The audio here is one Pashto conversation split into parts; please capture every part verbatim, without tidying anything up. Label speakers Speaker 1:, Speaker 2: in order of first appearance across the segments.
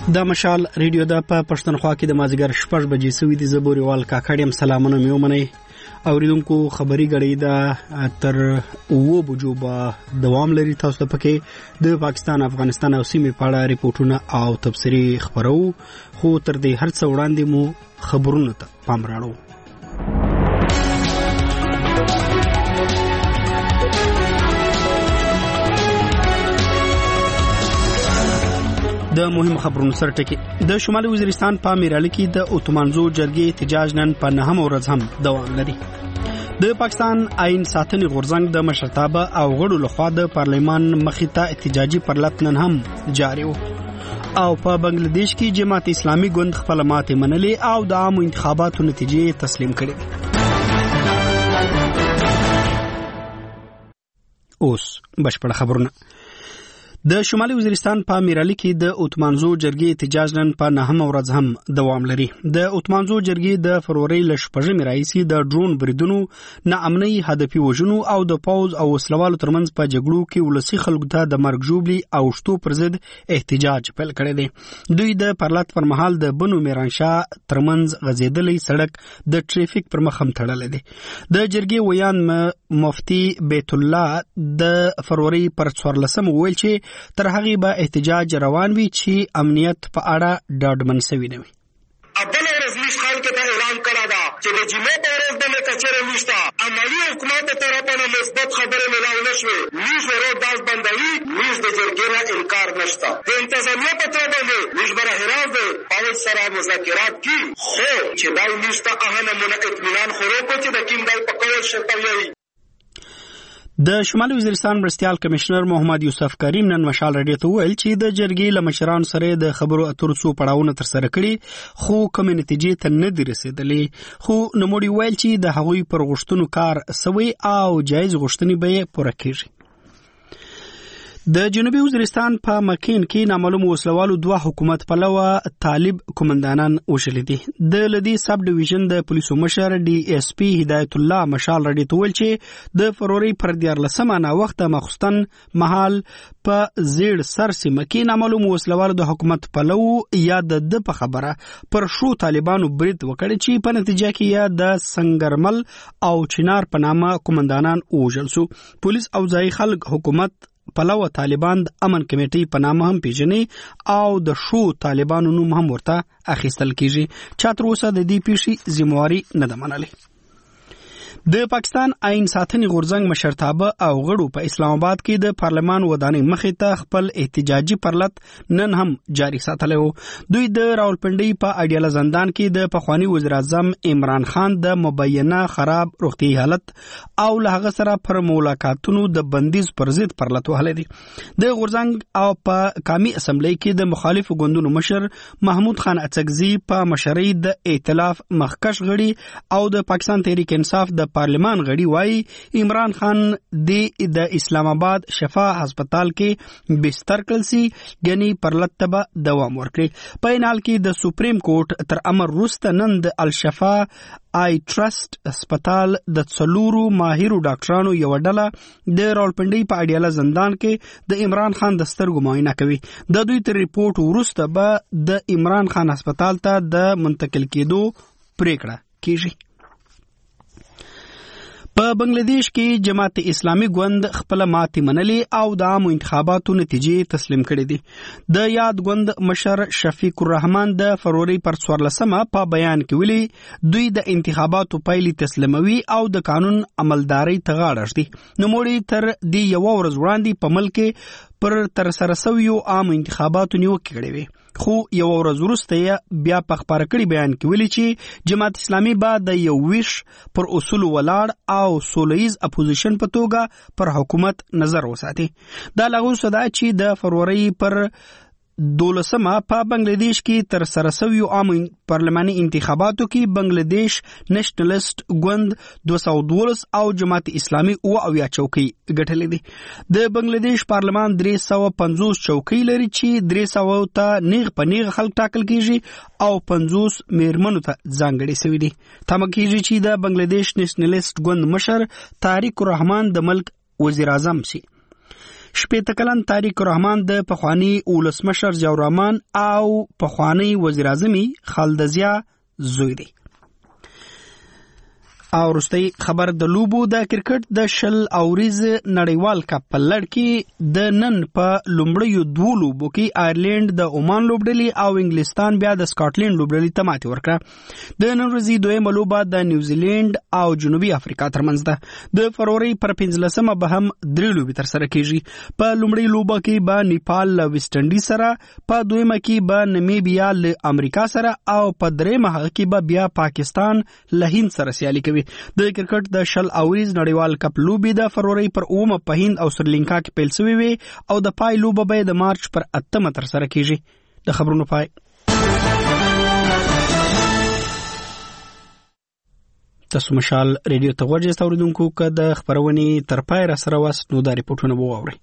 Speaker 1: د مشال ریډیو د په پښتونخوا کې د مازیګر شپږ بجې سوي د زبوري وال کاکړم سلامونه مې ومنئ. اوریدونکو خبري غړي د تر اوو بجو به دوام لري. تاسو ته پکې د پاکستان، افغانستان او سیمې په اړه ریپورتونه او تبصري خبرو، خو تر دې هر څه وړاندې مو خبرونه ته پام راړو. د مهم خبرونو سره ټکی. د شمالي وزیرستان په میراله کې د اتمانزو جرګې احتجاج نن په نهم ورځ هم دوام لري. د پاکستان آئین ساتنې غورځنګ د مشرتابه او غړو لخوا د پارلمان مخې ته احتجاجي پرلط نن هم جاري و. او په بنگلاديش کې جماعت اسلامي ګوند خپل ماتې منلې او د عامو انتخاباتو نتیجې تسلیم کړې. اوس بشپړ خبرونه. د شمالي وزیرستان په میراله کې د اتمانزو جرګې احتجاج نن په نهم ورځ هم دوام لري. د اتمانزو جرګې د فروری ل شپږمې راهیسې د ډرون بریدونو، ناامنۍ، هدفي وژنو او د پوز او وسلوالو ترمنځ په جګړو کې ولسی خلکو ته د مرګ ژوبلي او شتو پر ضد احتجاج پیل کړی دی. دوی د پرلط پر مهال د بنو میرانشاه ترمنځ غځېدلې سړک د ټریفیک پر مخ هم تړلې دی. د جرګې ویان مفتي بیت الله د فروری پر څوارلسمه ویل چې تر هغه به احتجاج روان وي چې امنیت په اړه ډاډمن شوی نه وي.
Speaker 2: اول ورځ مش خلک ته اعلان کړه دا چې د جمعې په ورځ باندې کچره نشته. عملی حکومت ته طرفانه مثبت خبره ملاو نشوي. مش ورو داس بندوي، مش د جرګې نه انکار نشته. د انتظامیه په توګه باندې مش بره هراز دی پاول سره مذاکرات کی خو چې دا نشته اهنه مونږ اطمینان خورو کو چې د کیم دای په کول شرط وي.
Speaker 1: د شمالي وزیرستان مرستیال کمشنر محمد یوسف کریم نن مشال رادیو ته ویل چې د جرګې له مشرانو سره د خبرو اترو څو پړاوونه تر سره کړي خو کومې نتیجې ته نه دي رسیدلې. خو نوموړي ویل چې د هغوی پر غوښتنو کار سوی او جایز غوښتنې به یې پوره کیږي. د جنوبي وزیرستان په مکین کې نامعلوم وسلوالو دوه حکومت پلوه طالب کومندانان وشلي دي. د لدی سب ډیویژن د پولیسو مشر ډي اس پی هدایت الله مشال رډي تول چې د فروری پر دیارلسمه نا وخت مخستن محل په زیړ سر سیمه کې نامعلوم وسلوالو د حکومت پلو یا د د په خبره پر شو طالبانو برید وکړي چې په نتیجه کې یا د سنگرمل او چنار په نامه کومندانان وژل شو. پولیس او ځای خلک حکومت پلو طالبان د امن کمیټې په نامه هم پیژني او د شو طالبانو نوم هم ورته اخیستل کیږي. چا تر اوسه د دې پیښې ذمہواری نه ده منلې. د پاکستان آئین ساتنې غورځنګ مشرتابه او غړو په اسلام آباد کې د پارلمان ودانۍ مخې ته خپل احتجاجي پرلط نن هم جاری ساتلی و. دوی د راولپنډۍ په اډیاله زندان کې د پخوانی وزیر اعظم عمران خان د مبینه خراب روغتیايي حالت او له هغه سره پر ملاقاتونو د بندیز پر ضد پرلط وهلی دي. د غورځنګ او په قومي اسمبلی کې د مخالفو ګوندونو مشر محمود خان اڅکزي په مشرۍ د ائتلاف مخکش غړي او د پاکستان تحریک انصاف د پارلمان غړي وایي عمران خان د اسلام آباد شفا هسپتال کې بستر کړل سي، یعنی پرلط ته دوام ورکړي. په انال کې د سپریم کورټ تر امر وروسته نن د الشفا آی ټرست هسپتال د څلورو ماهرو ډاکټرانو یو ډله د راولپنډۍ په اډیاله زندان کې د عمران خان د سترګو معاینه کوي. د دوی تر ریپورت وروسته به د عمران خان هسپتال ته د منتقل کېدو پریکړه کیږي. په بنگلاديش کې جماعت اسلامي ګوند خپل ماتې منلې او د عامو انتخاباتو نتیجې تسلیم کړې دي. د یاد ګوند مشر شفیق الرحمن د فروری پر څوارلسمه په بیان کې ویلي دوی د انتخاباتو پایلې تسلیموي او د قانون عملداري ته غاړه ږدي. نوموړي تر دې یو ورځ وړاندې په ملک پر تر سره شویو عام انتخاباتو نیوکې کړې وي. خو یو ورځ وروسته بیا په خبره کړي بیان کې ویلي چې جماعت اسلامي به د یو ویش پر اصول ولاړ او سولهییز اپوزیشن په توګه پر حکومت نظر وساتي. دا لغو صدا چې د فروری پر دولسمه په بنگلاديش کې تر سره شویو عام پارلماني انتخاباتو کې بنگلاديش نېشنلست ګوند دوه سوه دولس او جماعت اسلامي او اویا چوکۍ ګټلې دي. د بنگلاديش پارلمان درې سوه پنځوس چوکۍ لري چې درې سوه ته نیغ په نیغ خلک ټاکل کیږي او پنځوس میرمنو ته ځانګړي شوي دي. تمه کیږي چې د بنگلاديش نېشنلست ګوند مشر طارق الرحمن د ملک وزیر اعظم شي. شپېته کلن طارق الرحمن د پخوانی ولسمشر ضیاء الرحمن او پخوانی وزیر اعظم خالد ضیاء زوی دی. او رستي خبر د لوبو د کرکټ د شل اوریز نړیوال کپ په لړ کې د نن په لومړیو دوه لوبو کې آیرلند د عمان لوبډلي او انګلستان بیا د سکاټلند لوبډلي ته ماتې ورکړه. د نن ورځې دویمه لوبه د نیوزیلند او جنوبي افریقا ترمنځ ده. د فروری پر پنځلسمه به هم درې لوبې ترسره کیږي. په لومړۍ لوبه کې به نیپال له ویسټ انډیز سره، په دویمه کې به نمیبیا له امریکا سره او په دریمه هغه کې به بیا پاکستان له هند سره سیالي کوي. د کرکټ د شل اوریز نړیوال کپ لوبې د فروری پر اومه په هند او سریلانکا کې پیل شوې وي او د پای لوبه به د مارچ پر اتمه ترسره کیږي. د خبرونو پای. تاسو مشال ریډیو ته ورجست اوریدونکو که د خبرونې تر پای را سره واست نو د ریپورتونو وواورئ.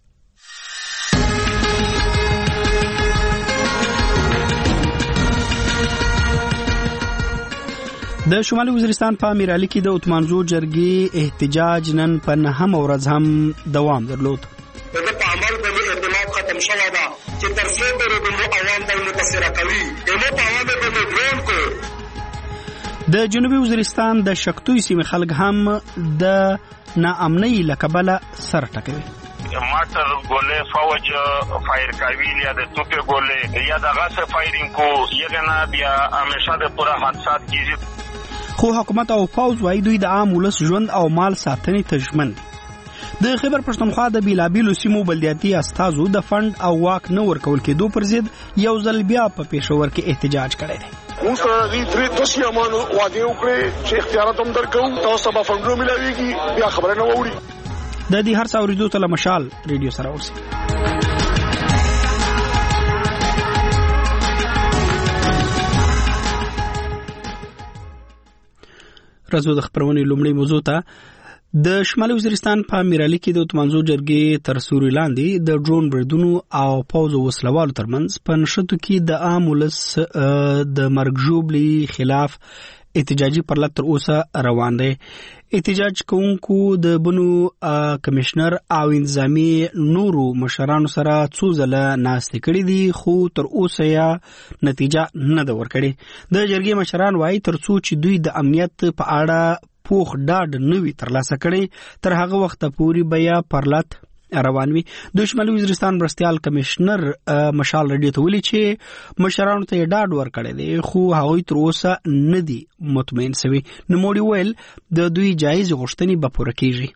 Speaker 1: د شمالي وزیرستان په میرالي کې د اتمانزو جرګې احتجاج نن په نهمه ورځ هم دوام درلود.
Speaker 2: د په عمل باندې اعتماد ختم شوی دا چې تر څو پورې د عوام باندې متاثر کوي د مو په عوام باندې ډرون کو.
Speaker 1: د جنوبي وزیرستان د شکتوي سیمې خلک هم د ناامنۍ له کبله سر ټکوي.
Speaker 3: ماتر گوله فوج فایر کوي یا د توپه گوله یا د غاز فایرینګ کو یګنا بیا همیشه د پورا حادثات کیږي.
Speaker 1: خو حکومت او پوز وايي دوی د عام ولس ژوند او مال ساتنې ته ژمن دي. د خیبر پښتونخوا د بیلابیلو سیمو بلدیاتي استازو د فند او واک نه ورکول کېدو پر ضد یو ځل بیا په پېښور کې احتجاج کړی دی.
Speaker 4: موږ سره د درې دوسي امانو وعده وکړي چې اختیارات هم درکو، تاسو به فندونه ملاويږي، بیا خبره نه ووري.
Speaker 1: د دې هر څه اوریدو ته مشال ریډیو سره اوسئ. راځو د خبرونې لومړی موضوع ته. د شمالي وزیرستان په میرالي کې د اتمانزو جرګې تر سوري لاندې د ډرون بریدونو او پوځ وسلوالو ترمنځ په نښتو کې د عام ولس د مرګ ژوبلې خلاف احتجاجي پرلط تر اوسه روان دی. احتجاج کوونکو د بنو کمشنر او انتظامی نورو مشرانو سره څو ځله ناستې کړې دي خو تر اوسه یې نتیجه نه ده ورکړې. د جرګې مشران وایي تر څو چې دوی د امنیت په اړه پوخ ډاډ نه وي ترلاسه کړی تر هغه وخته پورې به یا پرلط روان وي. د شمالي وزیرستان مرستیال کمشنر مشال ریډیو ته ویلي چې مشرانو ته یې ډاډ ورکړی دی خو هغوی تر اوسه نه دي مطمئن شوي. نوموړي ویل د دوی جایز غوښتنې به پوره کیږي.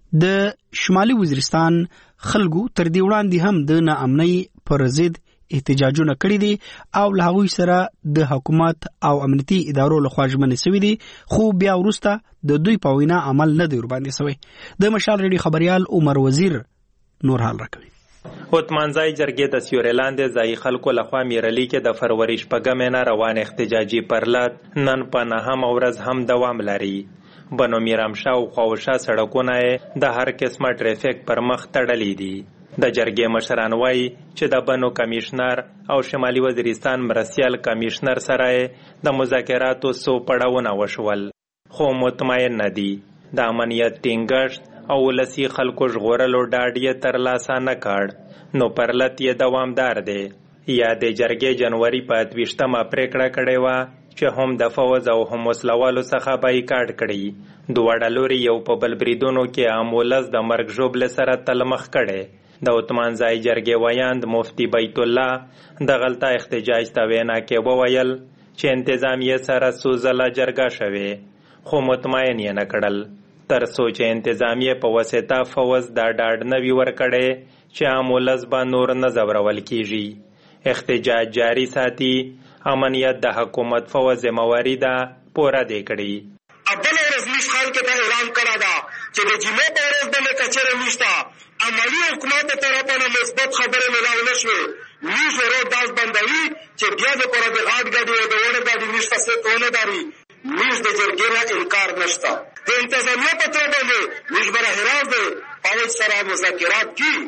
Speaker 1: د شمالي وزیرستان خلکو تر دې وړاندې هم د ناامنۍ پر ضد احتجاجونه کړي دي او له هغوی سره د حکومت او امنیتي ادارو لخوا ژمنې شوي دي خو بیا وروسته د دوی په وینا عمل نه دی ورباندې شوی. د مشال ریډیو خبریال عمر وزیر نور حال راکوي.
Speaker 5: اتمانځای جرګې د سیوري لاندې ځایي خلکو لخوا میرالي کې د فروری شپږمې نه روان احتجاجي پرلط نن په نهمه ورځ هم دوام لري. بنو میرامشاه او خواوشا سړکونه د هر قسمه ټریفیک پر مخ تړلي دي. د جرګې مشران وایي چې د بنو کمیشنر او شمالي وزیرستان مرستیال کمیشنر سره د مذاکراتو څو پړاوونه وشول خو مطمئن نه دي. د امنیت ټینګښت او ولسی خلکو ژغورلو ډاډ یې ترلاسه نه کړ نو پرلط یې دوامدار دی. یا د جرګې جنوري په اتویشتمه پریکړه کړې وه چې هم د فوز او هم وسلوالو څخه بایکاټ کړي. دواړه لوري یو په بل بریدونو کې عام ولس د مرګ ژوبلې سره تلمخ کړي. د اتمانځای جرګې ویاند مفتی بیت الله د غلطه احتجاج ته وینا کې وویل چې انتظامیه سره څو ځله جرګه شوې خو مطمئن یې نه کړل تر څو چې انتظامیه په واسطه فوز دا ډاډ نه وي ورکړی چې عام ولس به نور نه ځورول کیږي. احتجاج جاری ساتي. امنیت د حکومت فوز ذمہواري ده پوره دی کړي.
Speaker 2: بله ورځ موږ خلکو ته اعلان کړی ده چې د جمعې په ورځ باندې کچېرې نشته. عملي حکومت د طرفه نه مثبت خبرې ملاو نه شوې. موږ ورو داس بندوي چې بیا دپاره د غاټ ګاډي او د وړه ګاډي موږ ته څه ونه داري. موږ د جرګې نه انکار نشته. د انتظامیه په توګه باندې موږ به راهراز دی پوځ سره مذاکرات کړي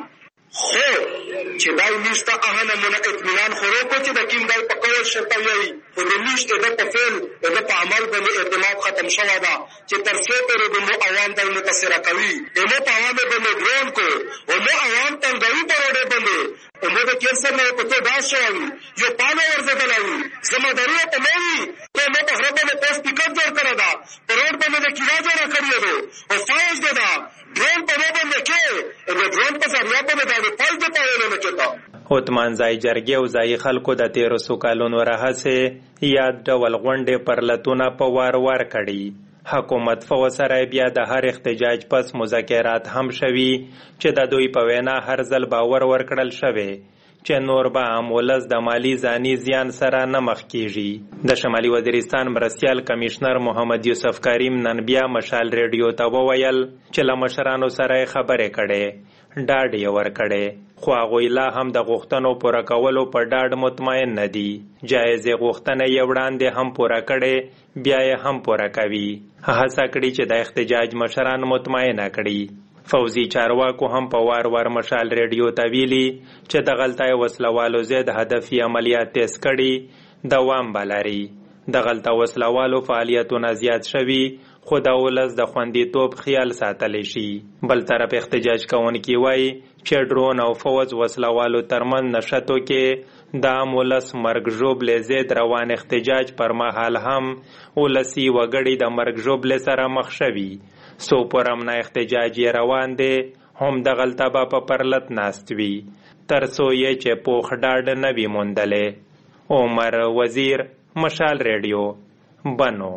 Speaker 2: خو چې دای نشته هغه نمونه اطمینان خورو کو چې د کیم دای په کول شرط وي خو د نشته د په فعل د په عمل باندې اعتماد ختم شوی دا چې تر څو پر د مو عوام دای متاثر کوي نو په عوام باندې ډرون کو او نو عوام څنګه په روډ باندې نو د کیسه نه په تو دا شوی یو پانه ورزدلای زماداری ته نوي ته نو په خرابه نه پوسټ پکټ جوړ کړی دا په روډ باندې د کیلا جوړ کړی دی او فایز دی دا ډرون په باندې کې د ډرون په ذریعہ باندې دا فایز دی په نه کېتا
Speaker 5: هوتمان ځای جرګې او ځای خلکو د تیرو څو کالونو راهیسې یاد ډول غونډې پرلتونه په وار وار کړي. حکومت فوسره بیا د هر احتجاج پس مذاکرات هم شوي چې د دوی په وینا هر ځل باور ورکړل شوی چې نور به ولس د مالی ځاني زیان سره نه مخ کیږي. د شمالي وزیرستان مرستیال کمشنر محمد یوسف کریم نن بیا مشال ریډیو ته وویل چې له مشرانو سره خبرې کړي ډاډ یې ورکړی خو هغوی لا هم د غوښتنو پوره کولو په ډاډ مطمئن نه دي. جایزې غوښتنه یې وړاندې هم پوره کړې بیا یې هم پوره کوي. هڅه کړي چې د احتجاج مشران مطمئنه کړي. فوزي چارواکو هم په وار وار مشال ریډیو ته ویلي چې د غلطه وسلوالو ضد هدفي عملیات تیز کړي دوام به لري. د غلطه وسلوالو فعالیتونه زیات شوي خو د ولس د خوندیتوب خیال ساتلی شي. بل طرف احتجاج کوونکي وایي چې ډرون او فوز وسلوالو ترمنځ نښتو کې د عام ولس مرګ ژوبلې ضد روان احتجاج پر مهال هم ولسي وګړي د مرګ ژوبلې سره مخ شوي. سو پر امنه احتجاج یې روان دی هم د غلطه به په پرلت ناست وي تر څو یې چې پوخ ډاډ نه وي موندلی. عمر وزیر، مشال ریډیو، بنو.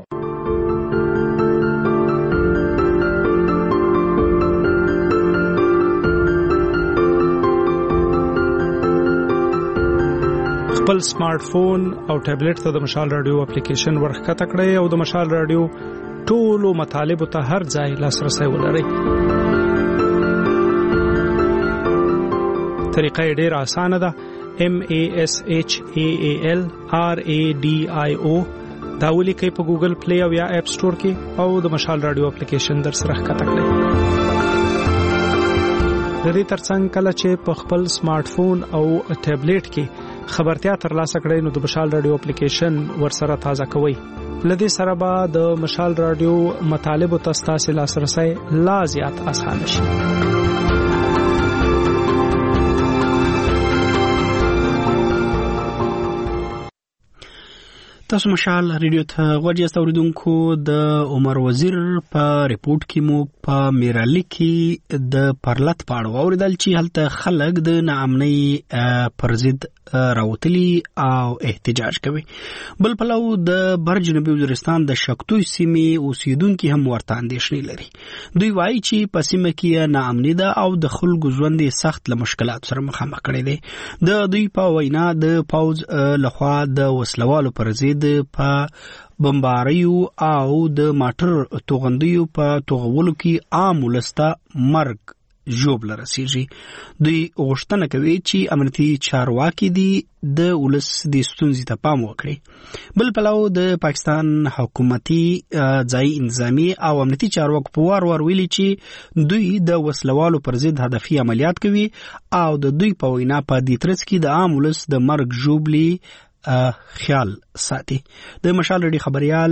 Speaker 6: خپل سمارټ فون او ټابلیټ ته د مشال رادیو اپلیکیشن ورښکته کړئ او د مشال رادیو ټولو مطالبو ته هر ځای لاسرسی ولرئ. طریقه یې ډېره اسانه ده. M A S H A A L R A D I O دا ولیکئ په ګوګل پلی او یا اپ سٹور کې او د مشال رادیو اپلیکیشن در سره ښکته کړئ. د دې ترڅنګ کله چې په خپل سمارټ فون او ټابلیټ کې خبرتیا ترلاسه کړئ نو د مشال رادیو اپلیکیشن ورسره تازه کوئ. لدې سره به د مشال رادیو مطالبو ته ستاسو لاسرسی لا زیات اسانه شي.
Speaker 1: تاسو مشال ریډیو ته غوږ یاست اوریدونکو. د عمر وزیر په ریپورت کې مو په میرالي کې د پرلت پاړو اوریدل چې هلته خلک د ناامنۍ پر ضد راوتلي او احتجاج کوي. بل پلو د بر جنوبي وزیرستان د شکتوی سیمې اوسیدونکو هم ورته اندېښنې لري. دوی وایي چې په سیمه کې ناامني ده او د خلکو ژوند سخت له مشکلات سره مخامخ کړي دي. د دوی په وینا د پوز لخوا د وسلوالو پر ضد په بمباریو او د ماټر توغندیو په توغولو کې عام ولسته مرګ ژوبل رسیږي. دوی غوښتنه کوي چې امنیتي چارواکي دي د ولس د ستونزې ته پام وکړي. بل پلو د پاکستان حکومتي ځای انتظامی او امنیتي چارواکو په وار وار ویلي چې دوی د وسلوالو پر ضد هدفي عملیات کوي او د دوی په وینا په دې ترڅ کې د عام ولس د مرګ ژوبلي خیال ساتي. د مشال ریډیو خبريال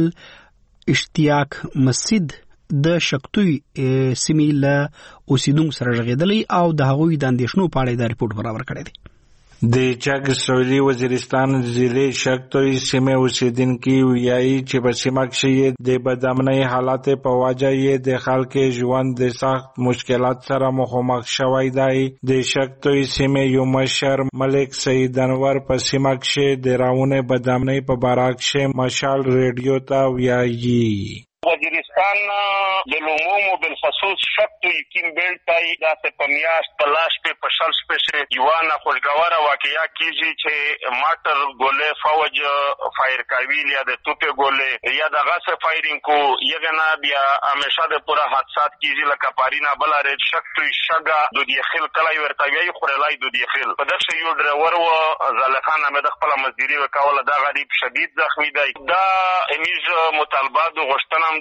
Speaker 1: اشتیاق مسجد د شکتوی سیمې له اوسیدونکو سره غږېدلی او د هغوی د اندېښنو په اړه د ریپورت برابر کړی دی.
Speaker 7: د چک سویلي وزیرستان ضلع شکتوی سیمې اوسیدونکي وایي چې په سیمه کې د بدامنۍ حالات په وجه یې د خلکو ژوند د سخت مشکلات سره مخامخ شوی دی. د شکتوی سیمې یو مشر ملک سید انور په سیمه کې د راونه بدامنۍ په باره کې مشال ریډیو ته وایي.
Speaker 3: وزیرستان د لوموم بالخصوص شکتو یقین بیلتای دا سپمیاش پلاش په پشل سپیشه یوانا خوشگواره واقعیا کیږي چې ماټر ګولې فوج فایر کوي یا د توپه ګولې یا د غاس فایرینګ کو یګنا بیا همیشه د پورا حادثات کیږي لکه پارینا بلاره شکتو شګه د دې خل کلای ورته وی خورلای د دې خل په دغه یو ډرایور و زلخان احمد خپل مزدوري وکاوله دا غریب شدید زخمی دی. دا امیز مطالبات غوښتنه هم دو چې د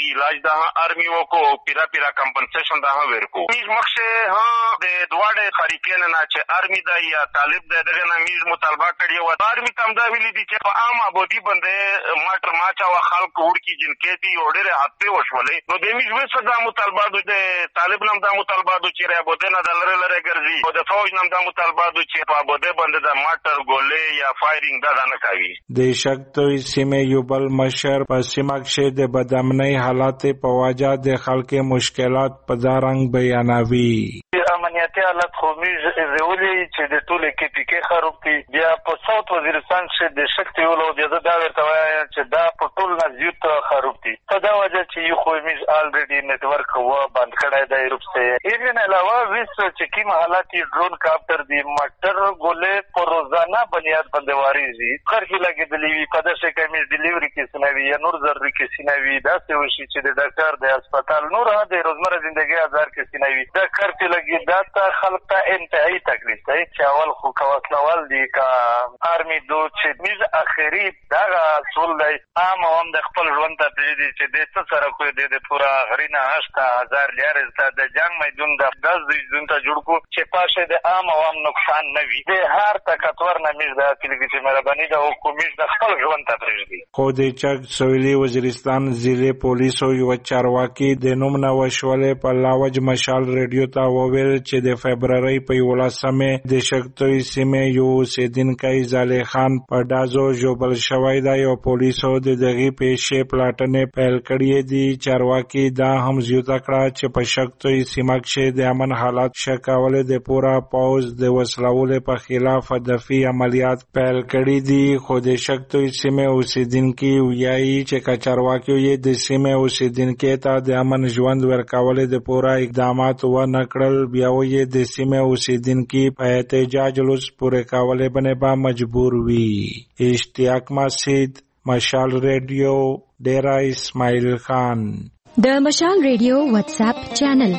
Speaker 3: داغي علاج دا آرمی وکو پیرا پیرا کمپنسیشن دا ورکو میز مخشه ها د دواړه خریکین نه چې آرمی دا یا طالب دا دغه نه میز مطالبه کړی و آرمی تم دا ویلي دي چې په عام آبادی باندې ماټر ماچا او خلک ورکی جنکې دي اورره هڅه وشولې نو د میز وسه دا مطالبه د طالب نام دا مطالبه چې را بده نه دلره لره ګرځي او د فوج نام دا مطالبه چې په بده باندې د ماټر ګولې یا فایرینګ دا نه کوي
Speaker 7: د شکتوی سیمه یو بل مشر په سیمه کې د بدامنۍ حالات په وجه د خلک مشکلات په دارنګ بیانوي
Speaker 8: امنیتي حالت خو میز زولي چې د ټولې کې پکې خراب دي بیا په ساوث وزیرستان کې د شکتي ولو د دا ورته وایي چې دا په ټول نه زیات خراب دي په دا وجه چې یو خو میز الریډي نت ورک و بند کړای دی روپسه ایرن علاوه ویس چې کوم حالات ډرون کاپټر دی مټر ګولې په روزانه بنیاد باندې واريزي خرچ لګیدلی وي په داسې کې ډیلیوري کې سنوي یا نور ضروري کې سنوي دا څه وشي چې د ډاکټر د هسپتال نور د روزمره ژوندۍ هزار کې سنوي دا خرچ لګي دا ته خلک ته انتهایی تکلیف دی چې اول خو کواسلوال دی کا آرمی دو چې میز اخیری دا ټول دی عام هم د خپل ژوند ته دی چې د څه سره کوی دی د پورا غرینا هشتا هزار لیارز ته د جنگ میدون د داس د ژوند ته جوړ کو چې پاشه د عام هم نقصان نه وي د هر تکتور نه میز د کلیږي چې مهرباني د حکومت د خپل ژوند ته پرېږدي
Speaker 7: خو د چک سویلي وزیرستان ضلع پولیسو یو چارواکي د نوم نه وشولې په لاوج مشال ریډیو ته وویل چې د فبرवरी په یولسمه د شکتوی سیمه یو سیدنکای زالي خان په دازو جوبل شوی دی او پولیسو د دغه پیښې پلاټنې پیل کړې دي چارواکي دا هم زیاته کړه چې په شکتوی سیمه کې د امن حالات شکاول د پورا پاوز د وسلول په خلاف دفاعي عملیات پیل کړې دي خو د شکتوی سیمه اوسیدونکو وایي چې کچارواکي یې د سیمه اوسیدونکو ته د امن ژوند ورکول د پورا اقدامات و نکړل بیا یې د سیمه اوسیدونکو په احتجاج لوس پورې کولې باندې با مجبور وي اشتیاق مسجد مشال ریډیو ډیرا اسماعیل خان
Speaker 9: د مشال ریډیو واتس اپ چینل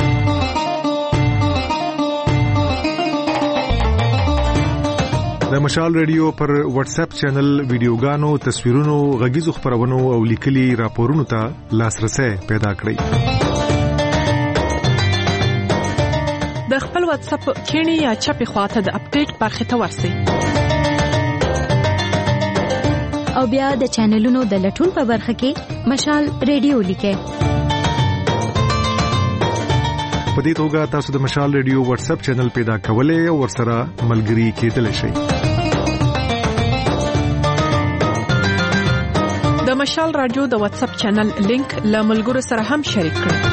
Speaker 10: د مشال ریډیو پر واتس اپ چینل ویډیوګانو تصویرونو غږیزو خبرونو او لیکلي راپورونو ته لاسرسي پیدا کړئ
Speaker 11: د خپل واتس اپ کینی یا چپی خواته د اپډیټ برخه ته ورسئ
Speaker 9: او بیا د چینلونو د لټون په برخه کې مشال ریډیو لیکئ
Speaker 10: په دې توګه تاسو د مشال ریډیو واتس اپ چینل پیدا کولای او ورسره ملګري کېدلی شئ
Speaker 11: د مشال رادیو د واتس اپ چینل لینک له ملګرو سره هم شریک کړئ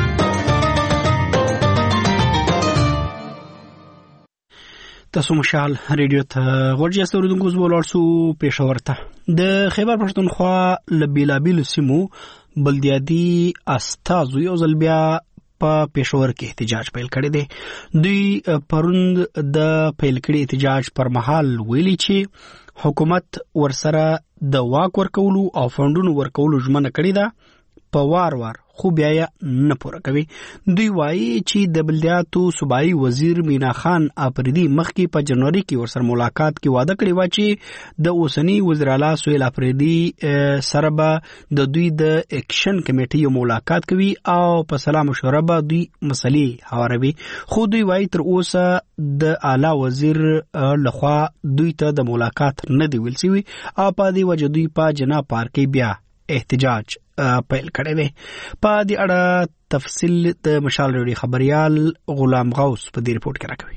Speaker 1: تاسو مشال ریډیو ته ورجه ستوردونکو زولار سو پېښور ته د خیبر پښتونخوا لبیلابیل سیمو بلدیاتي استازو یو ځل بیا په پېښور کې احتجاج پیل کړی دی دوی پروند د پیل کړي احتجاج پر مهال ویلي چې حکومت ورسره د واک ورکولو او فندونو ورکولو ژمنه کړې ده په وار وار خو بیا نه پوره کوي دوی وایي چې د بلدیاتو صوبایي وزیر مینا خان اپریدي مخکې په جنوري کې ورسره ملاقات کې وعده کړی و چې د اوسنی وزیر اعلی سهیل اپریدي سره به د دوی د اکشن کمیټې یو ملاقات کوي او په سلام مشوره به دوی مسلې هواروي خو دوی وایي تر اوسه د اعلی وزیر لخوا دوی ته د ملاقات نه دی ویل شوی او په دې وجه دوی په جناب پارکي بیا احتجاج پیل کړی دی په دې اړه تفصیل د مشال ریډیو خبريال غلام غوث په دې رپورت کې راکوي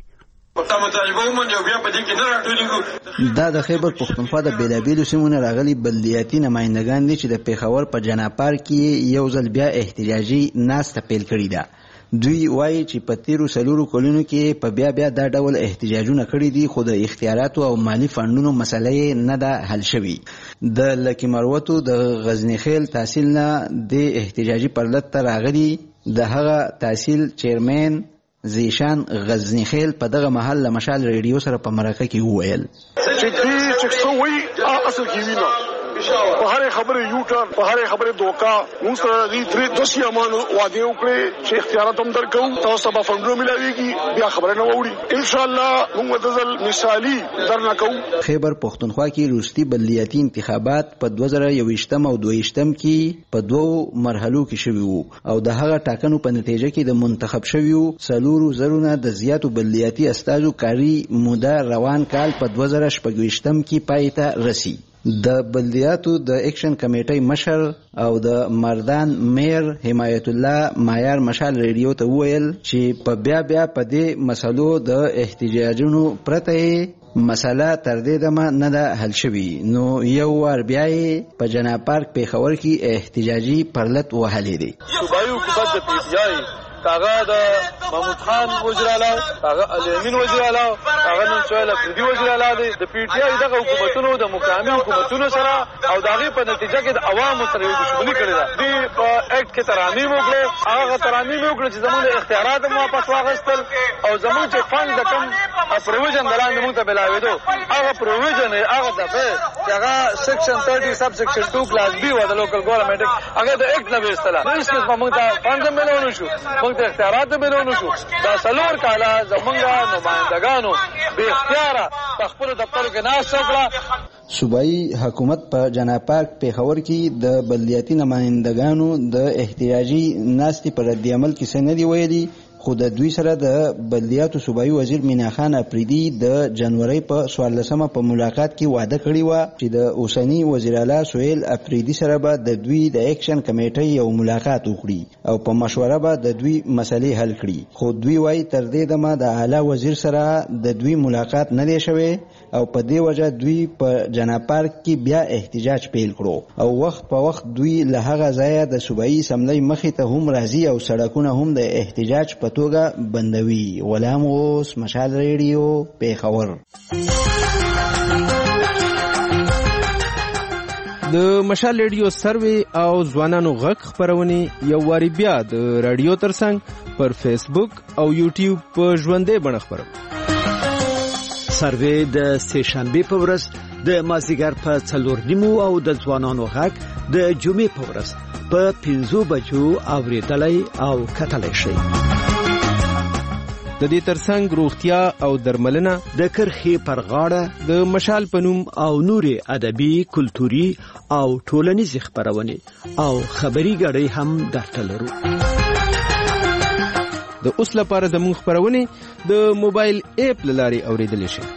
Speaker 12: دا د خیبر پښتونخوا د بیلابیلو سیمونو راغلي بلدیاتي نمائندگان دي چې د پیښور په جناپار کې یو ځل بیا احتجاجي ناسته پیل کړې ده دوی وایي چې په تیرو سلورو کلونو کې په بیا بیا دا ډول احتجاجونه کړي دي خو د اختیاراتو او مالی فندونو مسلې نه ده حل شوي د لکی مروتو د غزنی خیل تحصیل نه د احتجاجي پرلط ته راغلي د هغه تحصیل چیرمن زیشان غزنی خیل په دغه محل له مشال ریډیو سره په مرکه کې وویل
Speaker 4: چې دې چې څو وی اصل کې وینا په هر خبره یو ټرن په هر خبره دوکا موږ سره دې درې دوسی امانو وعده وکړي چې اختیارات هم درکو تاسو به فندونو ملاويږي بیا خبره نه ووري ان شاء الله موږ متزل مثالی درنه کوو.
Speaker 12: خیبر پختونخوا کې روستي بلدیاتي انتخابات په دوه زره یوویشتم او دویشتم کې په دوو مرحلو کې شوي وو او د هغه ټاکنو په نتیجه کې د منتخب شویو څلورو زرونه د زیاتو بلدیاتي استازو کاري موده روان کال په دوه زره شپږویشتم کې پای ته رسی. د بلدیاتو د اکشن کمیټې مشر او د مردان میر حمایت الله مایار مشال ریډیو ته وویل چې په بیا بیا په دې مسلو د احتجاجونو پرته مسله تر دې دمه نه ده حل شوې نو یو ور بیا په جناب پارک پیښور کې احتجاجي پرلط وهلې دي.
Speaker 8: صوبایي حکومت د پی ټی آی هغه د محمود خان وزیر اعلی هغه الیمین وزیر اعلی هغه نن شویل افریدي وزیر اعلی دی د پی ټی آی دغه حکومتونو د مقامی حکومتونو سره او دغه په نتیجه کې د عوامو سره یو دښمنی کړې ده. دی په اکټ کې ترامیم وکړي هغه ترامیم وکړي چې زموږ اختیارات مو واپس واغستل او زموږ چې فند د کوم پروویژن دلاندې موږ ته بلاوېدو هغه پروویژن هغه دغه هغه سیکشن تیرټي سب سیکشن ټو کلاس بی و د لوکل ګورنمنت هغه د اکټ نه وستله نو اس کې موږ ته فند ملونه شو موږ ته اختیارات ملونه شو دا څلور کاله زمونږ نمائندګانو به اختیار په خپل دفتر کې ناست وکړه.
Speaker 12: صوبایي حکومت په جناب پارک پیښور کې د بلدیاتي نمائندګانو د احتجاجي ناستې پر رد عمل کې څه نه دی ویلي خو د دوی سره د بلدیاتو صوبایي وزیر مینا خان افریدي د جنوري په څوارلسمه په ملاقات کې وعده کړې و چې د اوسنی وزیر اعلی سهیل افریدي سره به د دوی د اکشن کمیټې یو ملاقات وکړي او په مشوره به د دوی مسلې حل کړي خو دوی وايي تر دې دمه د اعلی وزیر سره د دوی ملاقات نه دی شوی او په دې وجه دوی په جناب پارک کې بیا احتجاج پیل کړو او وخت په وخت دوی له هغه ځایه د صوبایي اسمبلی مخې ته هم راځي او سړکونه هم د احتجاج په توګه بندوي. غلام غوث مشال ریډیو پیښور.
Speaker 13: د مشال ریډیو سروي او ځوانانو غږ خبرونه یو واری بیا د رادیو ترڅنګ پر فیسبوک او یوټیوب په ژوندې بڼه خبرو.
Speaker 14: سروي د سه شنبه په ورځ د مازیګر په څلور نیمو او د ځوانانو غږ د جمعې په ورځ په پنځو بجو اوریدلای او کتلای شي.
Speaker 13: د دې ترڅنګ روغتیا او درملنه
Speaker 14: د کرخي پر غاړه
Speaker 13: د مشال پنوم
Speaker 14: او نوري ادبي کلتوري او ټولنیز خبرونه او خبري غړي هم درته لرو.
Speaker 13: د اوس لپاره زموږ خبرونه د موبایل اپ لاري اوریدل شي.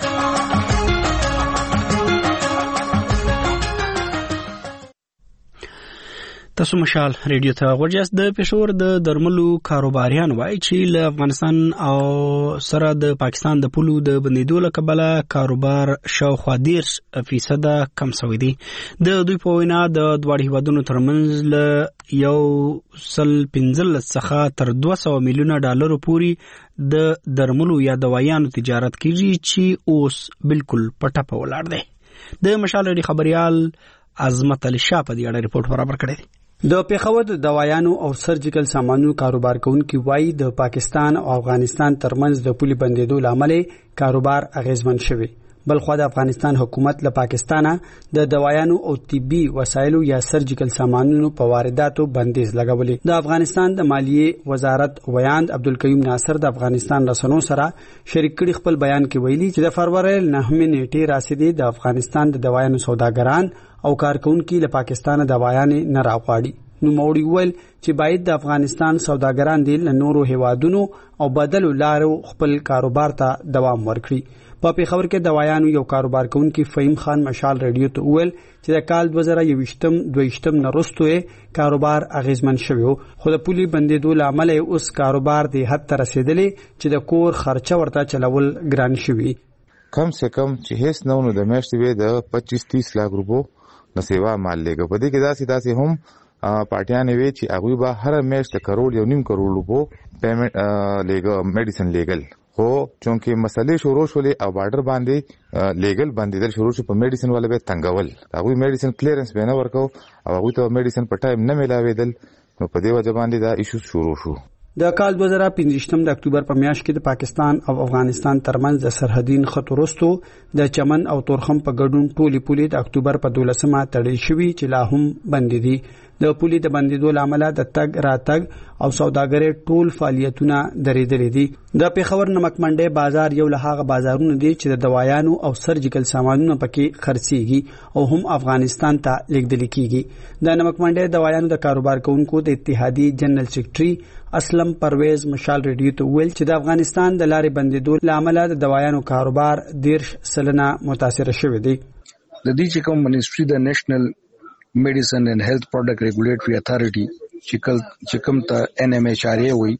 Speaker 1: تاسو مشال ریډیو ته ورجاست. د پېښور د درملو کاروباریان وایي چې له افغانستان او سره د پاکستان د پولو د بندیدو له کبله کاروبار شاوخوا دېرش فیصده کم شوی دی. د دوی په وینا د دواړو هیوادونو ترمنځ له یو سل پنځلس څخه تر دوه سوه میلیونه ډالرو پورې د درملو یا دوایانو تجارت کیږي چې اوس بالکل په ټپه ولاړ دی. د مشال ریډیو خبريال عظمت علي شاه په دې اړه ریپورت برابر کړی دی.
Speaker 15: د پیښور د دوايانو او سرجیکل سامانونو کاروبار کوونکي وایي د پاکستان او افغانستان ترمنځ د پولي بندیدو لامل کاروبار اغیزمن شوی. بلخو د افغانستان حکومت له پاکستانه د دوايانو او طبي وسایلو یا سرجیکل سامانونو په وارداتو بندیز لګولې. د افغانستان د مالیه وزارت ویاند عبدالکریم ناصر د افغانستان رسنیو سره شریک کړي خپل بیان کې ویلي چې د فروری نهمې نیټې راسیدي د افغانستان د دوايانو سوداګران او کارکونکي له پاکستان دوايانې نه راغواړي. نو موړي ویل چې باید د افغانستان سوداګران د نورو هیوادونو او بدلو لارو خپل کاروبار ته دوام ورکړي. په پیښور کې دوايانو یو کاروبار کوونکی فهیم خان مشال ریډیو ته ویل چې د کال دوه زره یوویشتم دویشتم نرستوې کاروبار اغیزمن شوی خو د پولي بندیدو لامل اوس کاروبار د حد ته رسیدلی چې د کور خرچه ورته چلول ګران شوی.
Speaker 16: کم سے کم چې هیڅ نو نو د میاشتې به د پچیس تیس لک روپو نسیوا مال لګو. په دې کې داسې داسې هم پارټیان وی چې هغه به هر میاشت کروڑ یو نیم کروڑ روپو پیمنٹ لګو میډیسن لیګل خو چونکه مسلې شروع شولې او بارډر باندې لیګل باندې شروع شو په میډیسن ولا به تنګول هغه میډیسن کلیرنس به نه ورکو او هغه ته میډیسن په ټایم نه ملاوېدل نو په دې وجه باندې دا ایشو شروع شو.
Speaker 15: د کال دوه زره پنځه د اکتوبر په میاشت کې د پاکستان او افغانستان ترمنځ د سرحدین خط وروستو د چمن او تورخم په ګډون ټولې پولې د اکتوبر په دولسمه تړل شوې چې لا هم بندې دي. د پولې د بندیدو لامل د تګ راتګ او سوداګرۍ ټول فعالیتونه درېدلې دي. د پیښور نمک منډي بازار یو له هغه بازارونو دی چې د دوايانو او سرجیکل سامانونو پکې خرڅيږي او هم افغانستان ته لیږدل کیږي. د نمک منډي دوايانو د کاروبار کوونکو د اتحادیې جنرال سیکریټري اسلم پرویز مشال ریډیو ته ویل چې د افغانستان د لارې بندیدو لامل د دوايانو کاروبار دیرش سلنه متاثر شوی دی.
Speaker 17: د دې چې کوم منیسټری د نېشنل میډیسن اینڈ هیلث پروډکټ ریګولیټری اتھارټي چې کوم ته ان ایم ایچ آر ای وي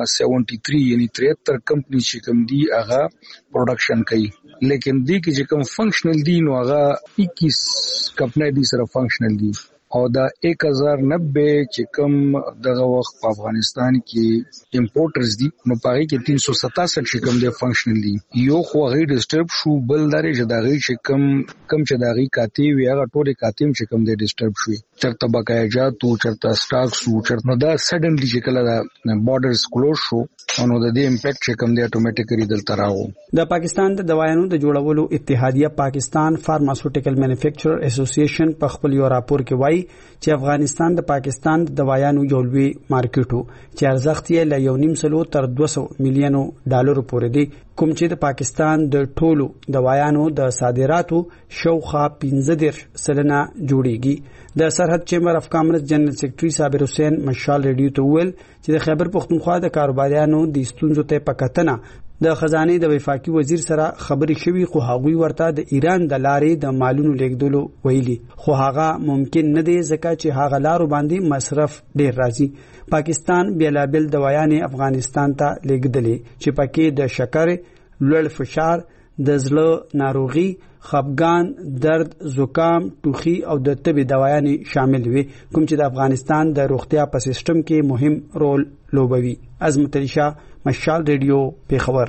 Speaker 17: تیرهتر یعنی تریهتر کمپنی چې کوم دی هغه پروډکشن کوي، لیکن دی کې چې کوم فنکشنل دی نو هغه اکیس کمپنی دی سره فنکشنل دی او دا ایک ہزار نبے چې کوم دغه وخت په افغانستان کې امپورټرز دي نو پاره کې تین سو ستاسठ چې کوم دی فنکشنل دي. یو خو غي ډیسټرب شو، بل درې چې دغه چې کوم کم چې دغه کاتی وی هغه ټوله کاتیم چې کوم دی ډیسټرب شوی، چرته بقایجات او چرته سٹاک سو چرته دا سډنلی چې کله دا بارډرز کلوز شو نو د دې امپیکټ چې کوم دی اتوماتیکلی دلته راغو.
Speaker 15: د پاکستان د دوايانو د جوړولو اتحادیه پاکستان فارماسوټیکل مینوفیکچرر اسوسییشن په خپل یو راپور کې وایي چې افغانستان د پاکستان د دوايانو یو لوی مارکیټ وو چې ارزښت یې له یو نیم سلو تر دوه سوه میلیونو ډالرو پورې دی، کوم چې د پاکستان د ټولو دوايانو د صادراتو شاوخوا پنځه دېرش سلنه جوړیږي. د سرحد چیمبر اف کامرس جنرال سیکریټري صابر حسین مشال ریډیو ته ویل چې د خیبر پختونخوا د کاروباریانو د ستونزو ته پکتنه د خزانه د وفاقي وزیر سره خبرې شوې، خو هغوی ورته د ایران د لارې د مالونو لیږدولو ویلي، خو هغه ممکن نه دی ځکه چې هغه لارو باندې مصرف ډیر راځي. پاکستان بیلابل دوايانې افغانستان ته لیږدلې چې پکې د شکر، لوړ فشار، د زړه ناروغي، خپګان، درد، زکام، ټوخي او د تبې دوايانې شامل وي، کوم چې د افغانستان د روغتیا په سیستم کې مهم رول لوبوي. عظمت علي شاه، مشال ریډیو، پیښور.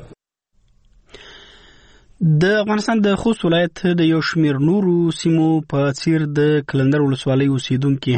Speaker 1: د افغانستان د خوست ولایت د یو شمیر نورو سیمو په څیر د کلندر ولسوالۍ اوسیدونکو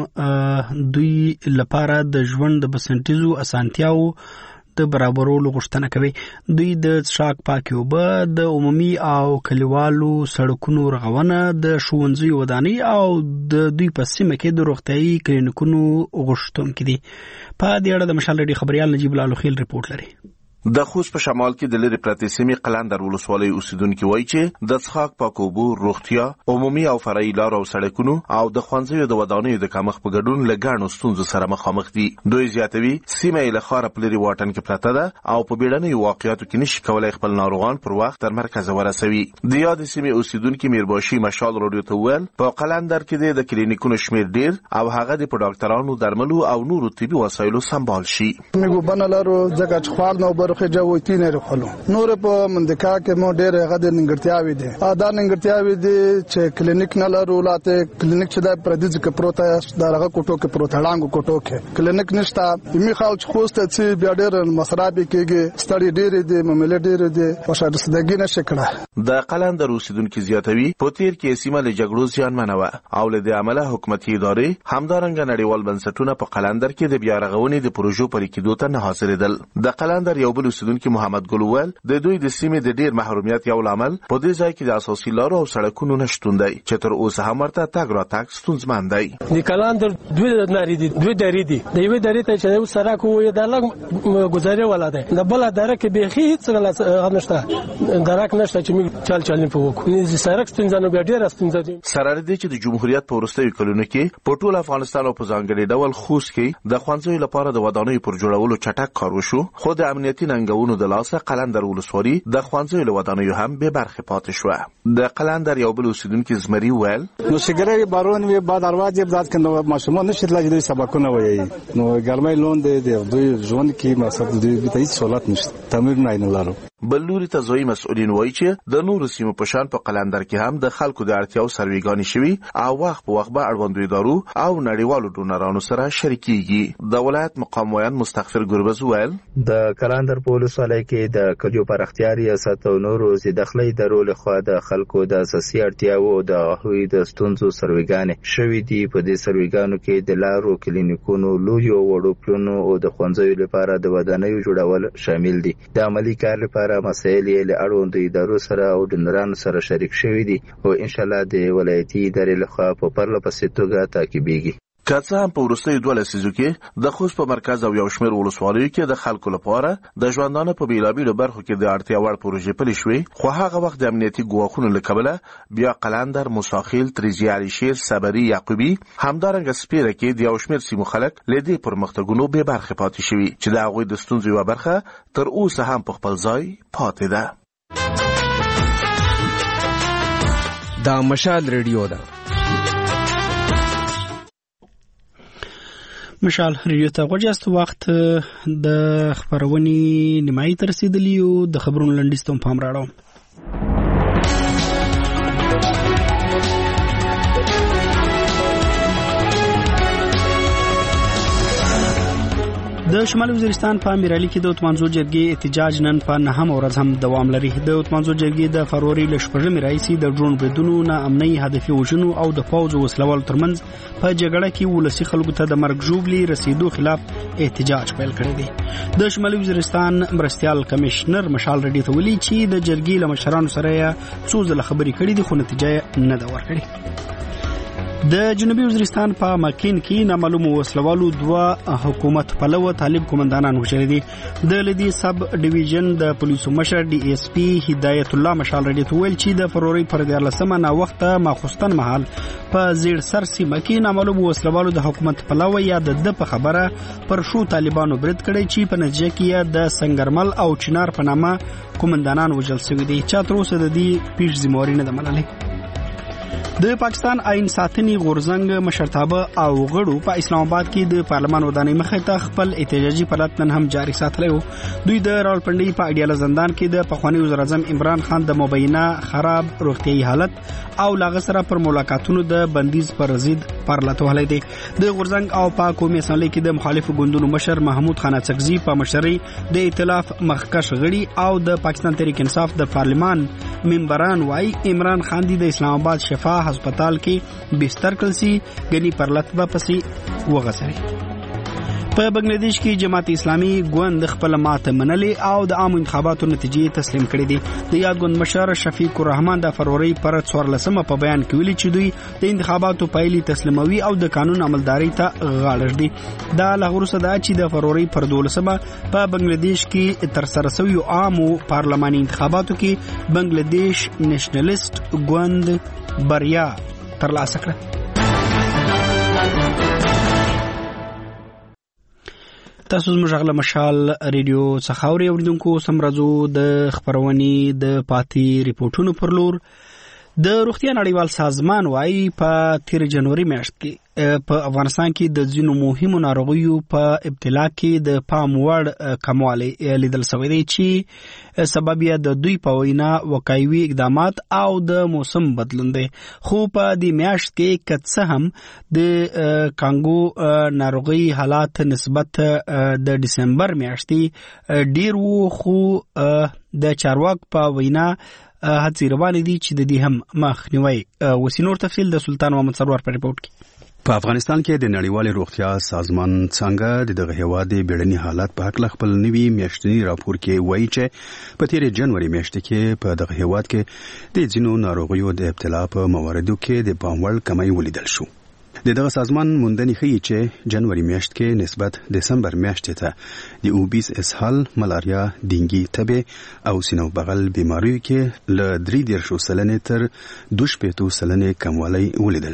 Speaker 1: هم دوی لپاره د ژوند د بسنټیزو اسانتیاو د برابرولو غوښتنه کوي. دوی د څښاک پاکې اوبه، د عمومي او کلیوالو سړکونو رغونه، د ښوونځیو ودانۍ او د دوی په سیمه کې د روغتیايي کلینیکونو غوښتونکي دي. په دې اړه د مشال ریډیو خبريال نجیب الله لوخیل ریپورت لري.
Speaker 18: د خوست په شمال کې د لری پرتې سیمې قلندر ولسوالۍ اوسیدونکو وایي چې د څښاک پاکو اوبو، روغتیا، عمومي او فرعي لارو او سړکونو او د ښوونځیو د ودانیو د کمښت په ګډون له ګڼو ستونزو سره مخامخ دي. دوی زیاتوي سیمه یې له ښاره په لرې واټن کې پرته ده او په بیړنیو واقعیاتو کې نشي کولای خپل ناروغان پر وخت تر مرکز ورسوي. د یاد سیمې اوسیدونکو میرباشي مشال رادیو ته ویل په قلندر کې د کلینیکونو شمیر ډیر او هغه د ډاکټرانو، درملو او نورو طبي وسایلو سمبال شي.
Speaker 19: موږ بنلارو ځکه چې خپل نو برخه جوړتي خلو نور په منځکا کې مو ډېر غد ننګرتیاوي دي دا ننګرتیاوي دي چې کلینیک نه لرو لاته کلینیک چې د پردیز کې پروت دغه کوټو کې پروت هډانګو کوټو کې کلینیک نشته. می خلک خوست چې بیا ډېر مسرابي کېږي ستړي ډېر دي ممله ډېر دي او شاید سدګي نشه کړه. د
Speaker 18: قلندر اوسیدونکو زیاتوي په تیر کې سیمه له جګړو ځان منوه او له دې عمله حکومتي ادارې همدارنګه نړیوال بنسټونه په قلندر کې د بیا رغونې د پروژو پرې کېدو ته نه حاصلېدل. د قلندر یو بل اوسیدونکو محمد ګلوول د دوی د سیمې د ډیر محرومیت یو لامل په دې ځای کې د اساسي لارو او سړکونو نشټون دی چې تر اوسه هم ورته تګ راتګ ستونزمن دی.
Speaker 20: د کلندر دوی ناری دي دوی درې دي د یوې درې ته چې یو سړک وي د لګ گزارې ولا دی د بل درې کې به هیڅ نشته درک نشته چې موږ چل چل نه پوکو د سړک ستونزانو به ډیر ستونزې دي.
Speaker 18: سره دې چې د جمهوریت په وروستیو کلونو کې په ټول افغانستان او په ځانګړي ډول خوست کې د خوانځو لپاره د ودانیو پر جوړولو چټک کار وشو، خو د امنیتي ننګونو د لاسه قلندر ولسوالۍ د خوانځو له ودانیو هم به برخه پاتې شو. د قلندر یو بل اوسیدونکو زمري ویل
Speaker 19: نو سیګری بارون وی بعد اروازه بذات کنه ماشومان نشي تلای دوی سبقونه وایي نو ګرمای لون دی دوی ژوند کې مقصد دوی به هیڅ سہولت نشته تعمیر نه نه لارو.
Speaker 18: بل لوري ته ځوی مسؤلین وایي چې د نورو سیمو په شان په قلندر کې هم د خلکو د اړتیاو سروېګانې شوي او وخت په وخت به اړوندو ادارو او نړیوالو ډونرانو سره شریکېږي. د ولایت مقام ویان مستغفر ګربز وویل
Speaker 21: د قلندر په ولسوالۍ کې د کلیو پراختیا ریاست او نورو زیدخلي درو لخوا د خلکو د اساسي اړتیاو او د هغوی د ستونزو سروېګانې شوي دي. په دې سروېګانو کې د لارو، کلینیکونو، لویو وړو پلونو او د ښوونځیو لپاره د ودانیو جوړول شامل دي. د عملي کار لپاره مسایل یې له اړوندو ادارو سره او ډونرانو سره شریک شوي دي او ان شاء الله د ولایتي ادارې لخوا په پرله پسې توګه تعقیبېږي.
Speaker 18: که څه هم په وروستیو دوه لسیزو کې د خوست په مرکز او یو شمېر ولسوالیو کې د خلکو لپاره د ژوندانه په بېلابېلو برخو کې د اړتیا وړ پروژې پلې شوې، خو هغه وخت د امنیتي ګواښونو له کبله بیا قلندر، موساخیل، تریزي علیشیر، صبري، یعقوبي همدارنګه سپیره کې د یو شمېر سیمو خلک له دې پرمختګونو بې برخې پاتې شوي چې د هغوی د ستونزو یوه برخه تر اوسه هم په خپل ځای پاتې ده.
Speaker 13: دا مشال ریډیو ده.
Speaker 1: مشال ریډیو ته غوږیاست. وخت د خبرونې نیمایي ته رسېدلی یو. د خبرونو لنډیز ته هم پام راړوم. د شمالي وزیرستان په امیرعلي کې د اتمانزو جرګې احتجاج نن په نهم ورځ هم دوام لري. د اتمانزو جرګې د فروری له شپږمې راهیسې د ډرون بریدونو، ناامنۍ، هدفي وژنو او د پوځ وسلوالو ترمنځ په جګړه کې ولسي خلکو ته د مرګ ژوبلې رسیدو خلاف احتجاج پیل کړی دی. د شمالي وزیرستان مرستیال کمشنر مشال ریډیو ته ویلي چې د جرګې له مشرانو سره یې څو ځله خبرې کړې دي خو نتیجه نه ده ورکړې. د جنوبي وزیرستان په مکین کې نامعلوم وسلوالو دوه حکومت پلوه طالب قومندانان وژلي دي. د لدی سب ډیویژن د پولیسو مشر ډي ایس پی هدایت الله مشال ریډیو ته ویل چې د فروری پر دیارلسمه نا وخت ماخوستن مهال په زیړ سر سیمه کې نامعلوم وسلوالو د حکومت پلوه یا د د په خبره پر شو طالبانو برید کړی چې په نتیجه کې د سنگرمل او چنار په نامه قومندانان وژل شوي دي چې تر اوسه د دې پیښ ذمہواری نه ده منلې. د پاکستان آئین ساتنې غورځنګ مشرتابه او غړو په اسلام آباد کې د پارلمان ودانۍ مخې ته خپل احتجاجي فعالیت نن هم جاري ساتلی و. دوی د راولپنډۍ په اډیاله زندان کې د پخواني وزیر اعظم عمران خان د مبینه خراب روغتیايي حالت او لاغه سره پر ملاقاتونو د بندیز پر ضد پرلط وهلی دی. د غورځنګ او په قومي اسمبلی کې د مخالفو ګوندونو مشر محمود خان اڅکزي په مشرۍ د ائتلاف مخکښ غړي او د پاکستان تحریک انصاف د پارلمان ممبران وایي عمران خان دی د اسلام آباد شفا هسپتال کې بستر کلسي غني پرلط به پسې وغسري. په بنگلاديش کې جماعت اسلامي ګوند خپل ماته منلې او د عام انتخاباتو نتیجې تسلیم کړې دي. د یاد ګوند مشر شفیق الرحمن د فروری پر څوارلسمه په بیان کې ویلي چې دوی د انتخاباتو پایلې تسلیموي او د قانون عملداري ته غاړه ږدي. دا له وروسته دا چې د فروری پر دولسمه په بنگلاديش کې تر سره شوی عامو پارلماني انتخاباتو کې بنگلاديش نېشنلست ګوند بریا ترلاسه کړه. تاسو زموږ غږ له مشال ریډیو څخه اورئ. اوریدونکو سم راځو د خبرونې د پاتې ریپورتونو پر لور. د روغتیا نړیوال سازمان وايي په تیر جنوري میاشت کې په افغانستان کې د ځینو مهمو ناروغیو په ابتلا کې د پام وړ کموالی لیدل شوی دی چې سبب یې د دوی په وینا وقایوي اقدامات او د موسم بدلون دی. خو په دې میاشت کې که څه هم د کانګو ناروغي حالات نسبت د دسمبر میاشتې ډیر وو، خو د چارواک په وینا هڅې روانې دي چې د دې هم مخنیوی وسي. نور تفصیل د سلطان محمد سرور په ریپورت کې.
Speaker 22: په افغانستان کې د نړیوال روغتیا سازمان څنګه د دغه هیواد بیړني حالات په حق خپل نوي میاشتنی راپور کې وایي چې په تیر جنوري میاشت کې په دغه هیواد کې د ځینو ناروغیو د ابتلا په مواردو کې د پام وړ کمی ولیدل شو. د دغه سازمان موندنې ښیي چې جنوري میاشت کې نسبت دسمبر میاشتې ته د اوبیس اسهال، ملاریا، ډینګي، تبې او سینو بغل بیماریو کې له درې دېرشو سلنې تر دوه شپېتو سلنې کموالی ولیدل شو.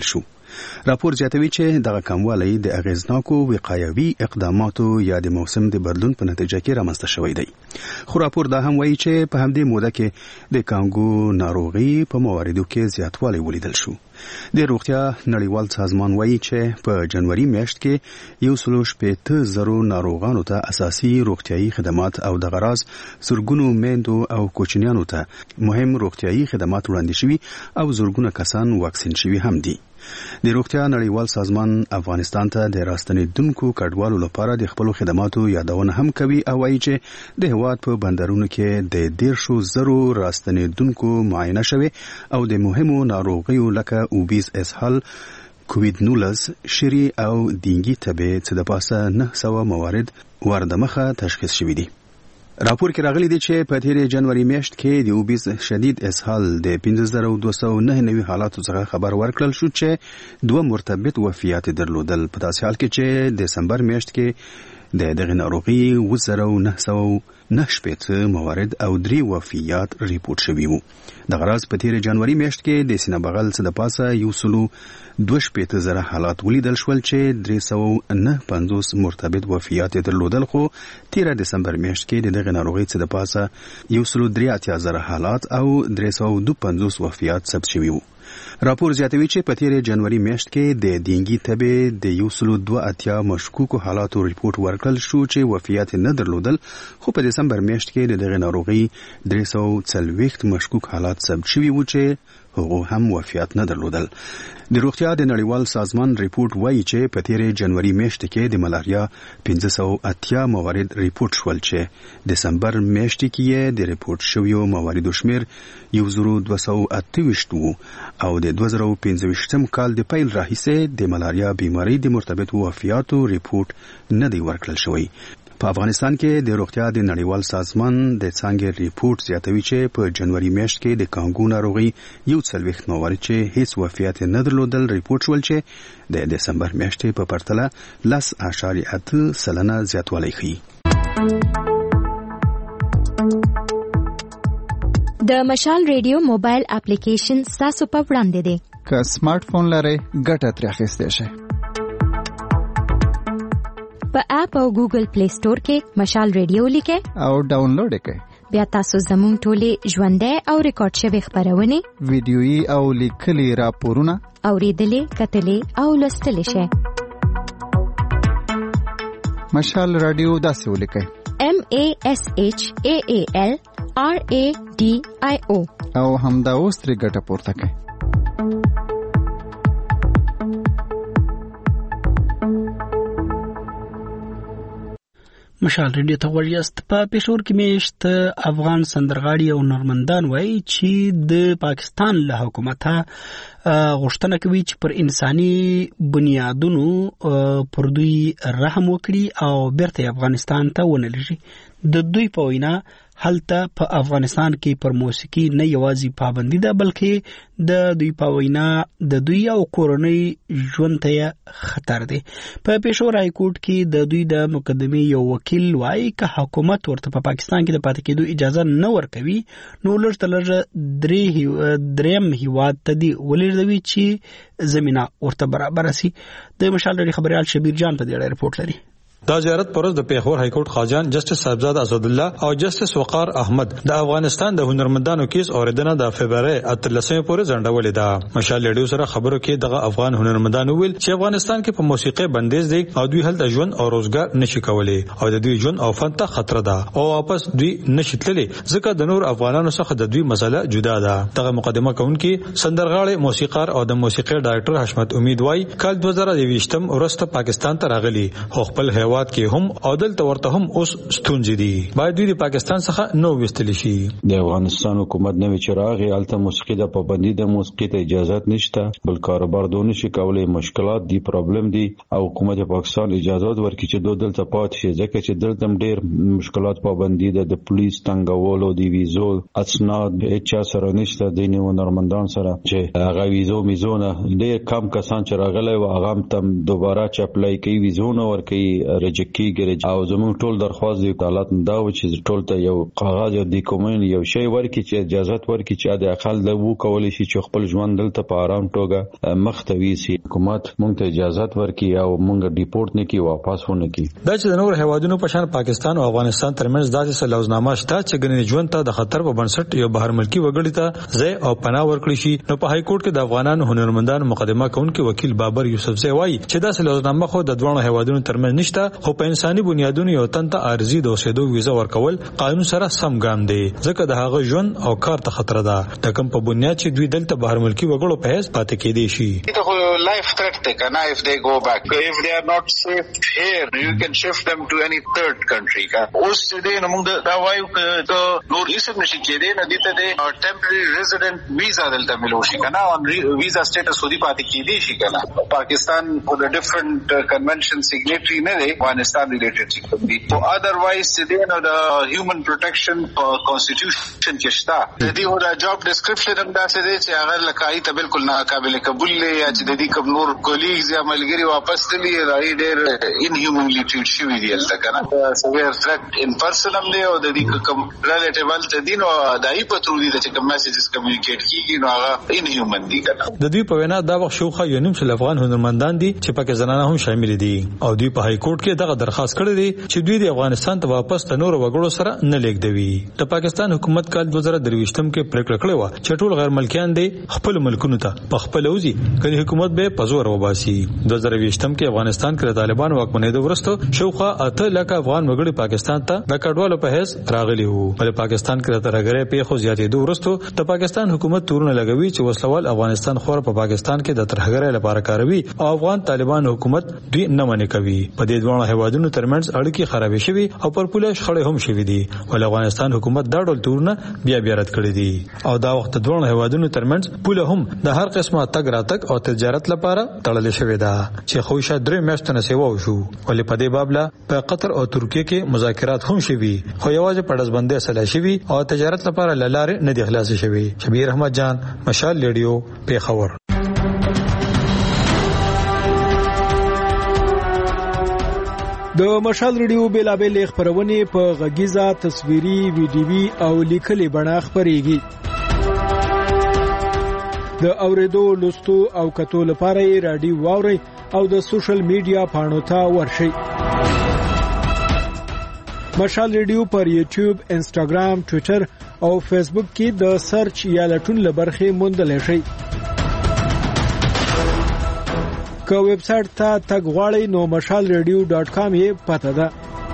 Speaker 22: راپور زیاتوي چې دغه کموالی د اغیزناکو وقایوي اقداماتو یا د موسم د بدلون په نتیجه کې رامنځته شوی دی. خو راپور دا هم وایي چې په همدې موده کې د کانګو ناروغي په مواردو کې زیاتوالی ولیدل شو. د روغتیا نړیوال سازمان وایي چې په جنوري میاشت کې یو سلو شپېته زرو ناروغانو ته اساسي روغتیايي خدمات او د غراض زرګونو میندو او کوچنیانو ته مهم روغتیايي خدمات وړاندې شوي او زرګونه کسان واکسین شوي هم دي. د روغتیا نړیوال سازمان افغانستان ته د راستنیدونکو کډوالو لپاره د خپل خدماتو یادونه هم کوي او وایي چې د هواد په بندرونو کې د دیرشو زرو راستنیدونکو معاینه شوي او د مهمو ناروغیو لکه اوبیز اسهال، کووید نولس، شری او دینګي تبه څخه د پاسه نه سوه موارد واردمخه تشخیص شوي دي. راپور کې راغلي دي چې په تیرې جنوري میاشت کې د اوبیز شدید اسهال د پنځه زره دوه سوه نهه نوي حالاتو څخه خبر ورکړل شو چې دوه مرتبط وفیات درلودل، په داسې حال کې چې د دسمبر میاشت کې د دغه ناروغي اووه زره نهه سوه نهه شپېته موارد او درې وفیات ریپورت شوي وو. دغه راز په تیرې جنوري میاشت کې د سینه بغل څخه د پاسه یو سلو دوه شپېته زره حالات ولیدل شول چې درې سوه نهه پنځوس مرتبط وفیات درلودل، خو تیره دسمبر میاشت کې د دغه ناروغي څخه د پاسه یو سلو درې اتیا زره حالات او درې سوه دوه پنځوس وفیات ثبت شوي وو. راپور زیاتوي چې په تیرې جنوري میاشت کې د دینګي تبه د یو سلو دوه اتیا مشکوکو حالاتو ریپورت ورکړل شو چې وفیات نه درلودل، خو په دسمبر میاشت کې د دغه ناروغي درې سوه څلوېښت مشکوک حالات ثبت شوي وو چې هغه هم وفیات نه درلودل. د روغتیا د نړیوال سازمان ریپورت وایي چې په تیرې جنوري میاشت کې د ملاریا پنځه سوه اتیا موارد ریپورت شول چې دسمبر میاشت کې د ریپورت شویو مواردو شمیر یو زرو دوه سوه اته ویشت وو او د دوه زره پنځه ویشتم کال د پیل راهیسې د ملاریا بیماری د مرتبط وفیاتو ریپورت نه دی ورکړل شوی. په افغانستان کې د روغتیا د نړیوال سازمان د څانګې ریپورت زیاتوي چې په جنوري میاشت کې د کانګو ناروغي یو څلوېښت موارد چې هیڅ وفیات نه درلودل ریپورت شول چې د دسمبر میاشتې په پرتله لس اعشاریه اته سلنه زیاتوالی ښیي.
Speaker 9: د مشال ریډیو موبایل اپلیکیشن ستاسو په وړاندې دی.
Speaker 2: که سمارټ فون لرئ ګټه ترې اخیستی شئ.
Speaker 9: په اپ او ګوګل پلی سٹور کې مشال ریډیو لیکئ
Speaker 2: او ډاونلوډ یې کړئ.
Speaker 9: بیا تاسو زموږ ټولې ژوندۍ او ریکارډ شوې خپرونې،
Speaker 2: ویډیويي او لیکلي راپورونه
Speaker 9: اورېدلې، کتلې او لوستلې شئ.
Speaker 2: مشال رادیو داسې ولیکئ:
Speaker 9: M A S H A A L R A D I O
Speaker 2: او همدا اوس ترې ګټه پورته کړئ.
Speaker 1: مشال ریډیو ته وړاست. په پېښور کې میشت افغان سندرغاړي او نورمندان وایي چې د پاکستان له حکومته غوښتنه کوي چې پر انساني بنیادونو پر دوی رحم وکړي او بیرته افغانستان ته ونه لېږي. د دوی په وینا هلته په افغانستان کې پر موسیقي نه یوازې پابندي ده، بلکې د دوی په وینا د دوی او کورنۍ ژوند ته خطر دی. په پېښور های کورټ کې د دوی د مقدمې یو وکیل وایي که حکومت ورته په پاکستان کې د پاتې کېدو اجازه نه ورکوي نو لږ تر لږه درې دریم هیواد ته دی ولېږدوي چې زمینه ورته برابره سي. د مشال ډېر خبريال شبیر جان په دې اړه رپورټ لري.
Speaker 5: دا زیارت پرز د پیښور های کورټ خاجان جسټس صاحبزاد اسد الله او جسټس وقار احمد د افغانستان د هنرمندانو کیس اوریدنه د فبراير اتلسمه پورې ځنډولې ده. مشال لیډیو سره خبرو کې دغه افغان هنرمندانو ویل چې افغانستان کې په موسیقي بندیز دی او دوی هلته ژوند او روزګار نشي کولای او د دوی ژوند او فن ته خطر ده او واپس دوی نشي تللی ځکه د نور افغانانو څخه د دوی مسله جدا ده. دغه مقدمه کوونکی سندرغاړي موسیقار او د موسیقي ډایرکټر حشمت امید وای کال دوه زره یوویشتم ورسته پاکستان ته راغلي خو خپل هیواد کې هم عادل تورته هم اوس ستونزې دي باید دوی د پاکستان څخه نو وستل شي.
Speaker 23: د افغانستان حکومت نوې چراغي الته موسیقي د پابندي د موسیقي ته اجازه نشته بل کاروبار دونه شي کولای مشکلات دي پرابلم دي او حکومت پاکستان اجازه ورکړي چې دوی دلته پات شي ځکه چې دلته ډېر مشکلات پابندي ده د پولیس تنګولو دی ویزو اسناد هیڅ سره نشته د نیو نورمندان سره چې هغه ویزو میزونه ډېر کم کسان چې راغلي او هغه تم دوباره چپلای کوي ویزو نه ورکړي ریجکټ کیږي او زموږ ټول درخواست دی عدالت دا و چې ټول ته یو کاغذ یا د کومین یو شی ورکړي چې اجازه ورکړي چې د اقل د وو کولای شي چې خپل ژوند دلته په آرام توګه مختوي سي. حکومت مونږ ته اجازه ورکړي او مونږ ډیپورت نه کی واپس ونه کی.
Speaker 5: دا چې د نور هیوادونو په شان پاکستان او افغانستان ترمنځ داسې لوزنامه شته چې ګڼي ژوند ته د خطر په بنسټ یو بهر ملکی وګړي ته ځای او پناه ورکړي شي. نو په های کورټ کې د افغانانو هنرمندانو مقدمه کوونکي وکیل بابر یوسف زئی وایي چې داسې لوزنامه خو د دوه هیوادونو ترمنځ نشته، خو په انساني بنیادونو یو تن ته عارضي د اوسېدو ویزه ورکول قانون سره سم ګام دی، ځکه د هغه ژوند او کار ته خطر ده. د کوم په بنیاد چې دوی دلته بهر ملکی وګړو په هیڅ پاتې کېدي شي.
Speaker 3: Life threat they can if they go back. If they are not safe here, you can shift them to any third country. Us today among the Hawaii the nor ism nishi kede na dite de temporary resident visa delta milo shi kana on visa status hodi paati kedi shi kana. Pakistan for the different uh, convention signatory ne de Afghanistan related sikandi. So otherwise today no the human protection uh, constitution kishta. Dedi hoda job description am da se de che agar lakai ta bilkul na qabil qabul le ya che dedi کوم نور کولیګز یا ملګری واپس تللی راي ډېر انهیومنلی ټریټ شوی دی الته کنه سویر ثریټ ان پرسنل لی او د دې کوم ریلیټیبل ته دین او دای په تر دې چې کوم میسجز کمیونیکیټ کیږي نو هغه انهیومن دی کنه. د دوی په وینا دا وخت شوخه یو نیم سل افغان هنرمندان دي چې پکې زنانه هم شامل دي او دوی په های کورټ کې دغه درخواست کړی دی چې دوی د افغانستان ته واپس د نور وګړو سره نه لیږدوي. د پاکستان حکومت کال دوه زره درويشتم کې پریکړه کړې و چې ټول غیر ملکیان دي خپل ملکونو ته په خپل وزي کله حکومت به پزور وباسي. دوه زره ویشتم کې افغانستان کې طالبان واکمنېدو وروسته شوخه اته لکه افغان وګړي پاکستان ته د کډوالو په هیڅ راغلي وو. بل پاکستان کې ترګره په خو زیاتېدو وروسته د پاکستان حکومت تورونه لګوي چې وسلوال افغانستان خور په پاکستان کې د ترګره لپاره کاروي او افغان طالبان حکومت دوی نه منې کوي. په دې دوه هیوادونو ترمنځ اړیکې خرابې شوي او پر پوله شخړې هم شوي دي. ول افغانستان حکومت دا ډول تورونه بیا بیا رد کړی دي او دا وخت دوه هیوادونو ترمنځ پوله هم د هر قسمه تګ راتګ او تجارت لپاره تړل شوی دا چې خوښه درې میاشتې سیوا وشو. ولې په دې باب لا په قطر او ترکیه کې مذاکرات هم شوي خو یوازې په دزبندې سلا شوي او تجارت لپاره لاره نه دی خلاص شوی. شبیر احمد جان، مشال ریډیو، پیښور.
Speaker 6: د مشال ریډیو بیلابل خبرونه په غږیزه، تصویري، ویډیوي او لیکلي بڼه خبريږي. د اوریدو، لوستو او کتو لپاره یې رادیو واوري او د سوشل میډیا پاڼو ته ورشئ. مشال ریډیو پر یوټیوب، انسټاګرام، ټوئیټر او فیسبوک کې د سرچ یا لټون لبرخې موندلی شئ. که ویب سټ ته تګ غواړئ نو مشال ریډیو ډاټ کام یې پته ده.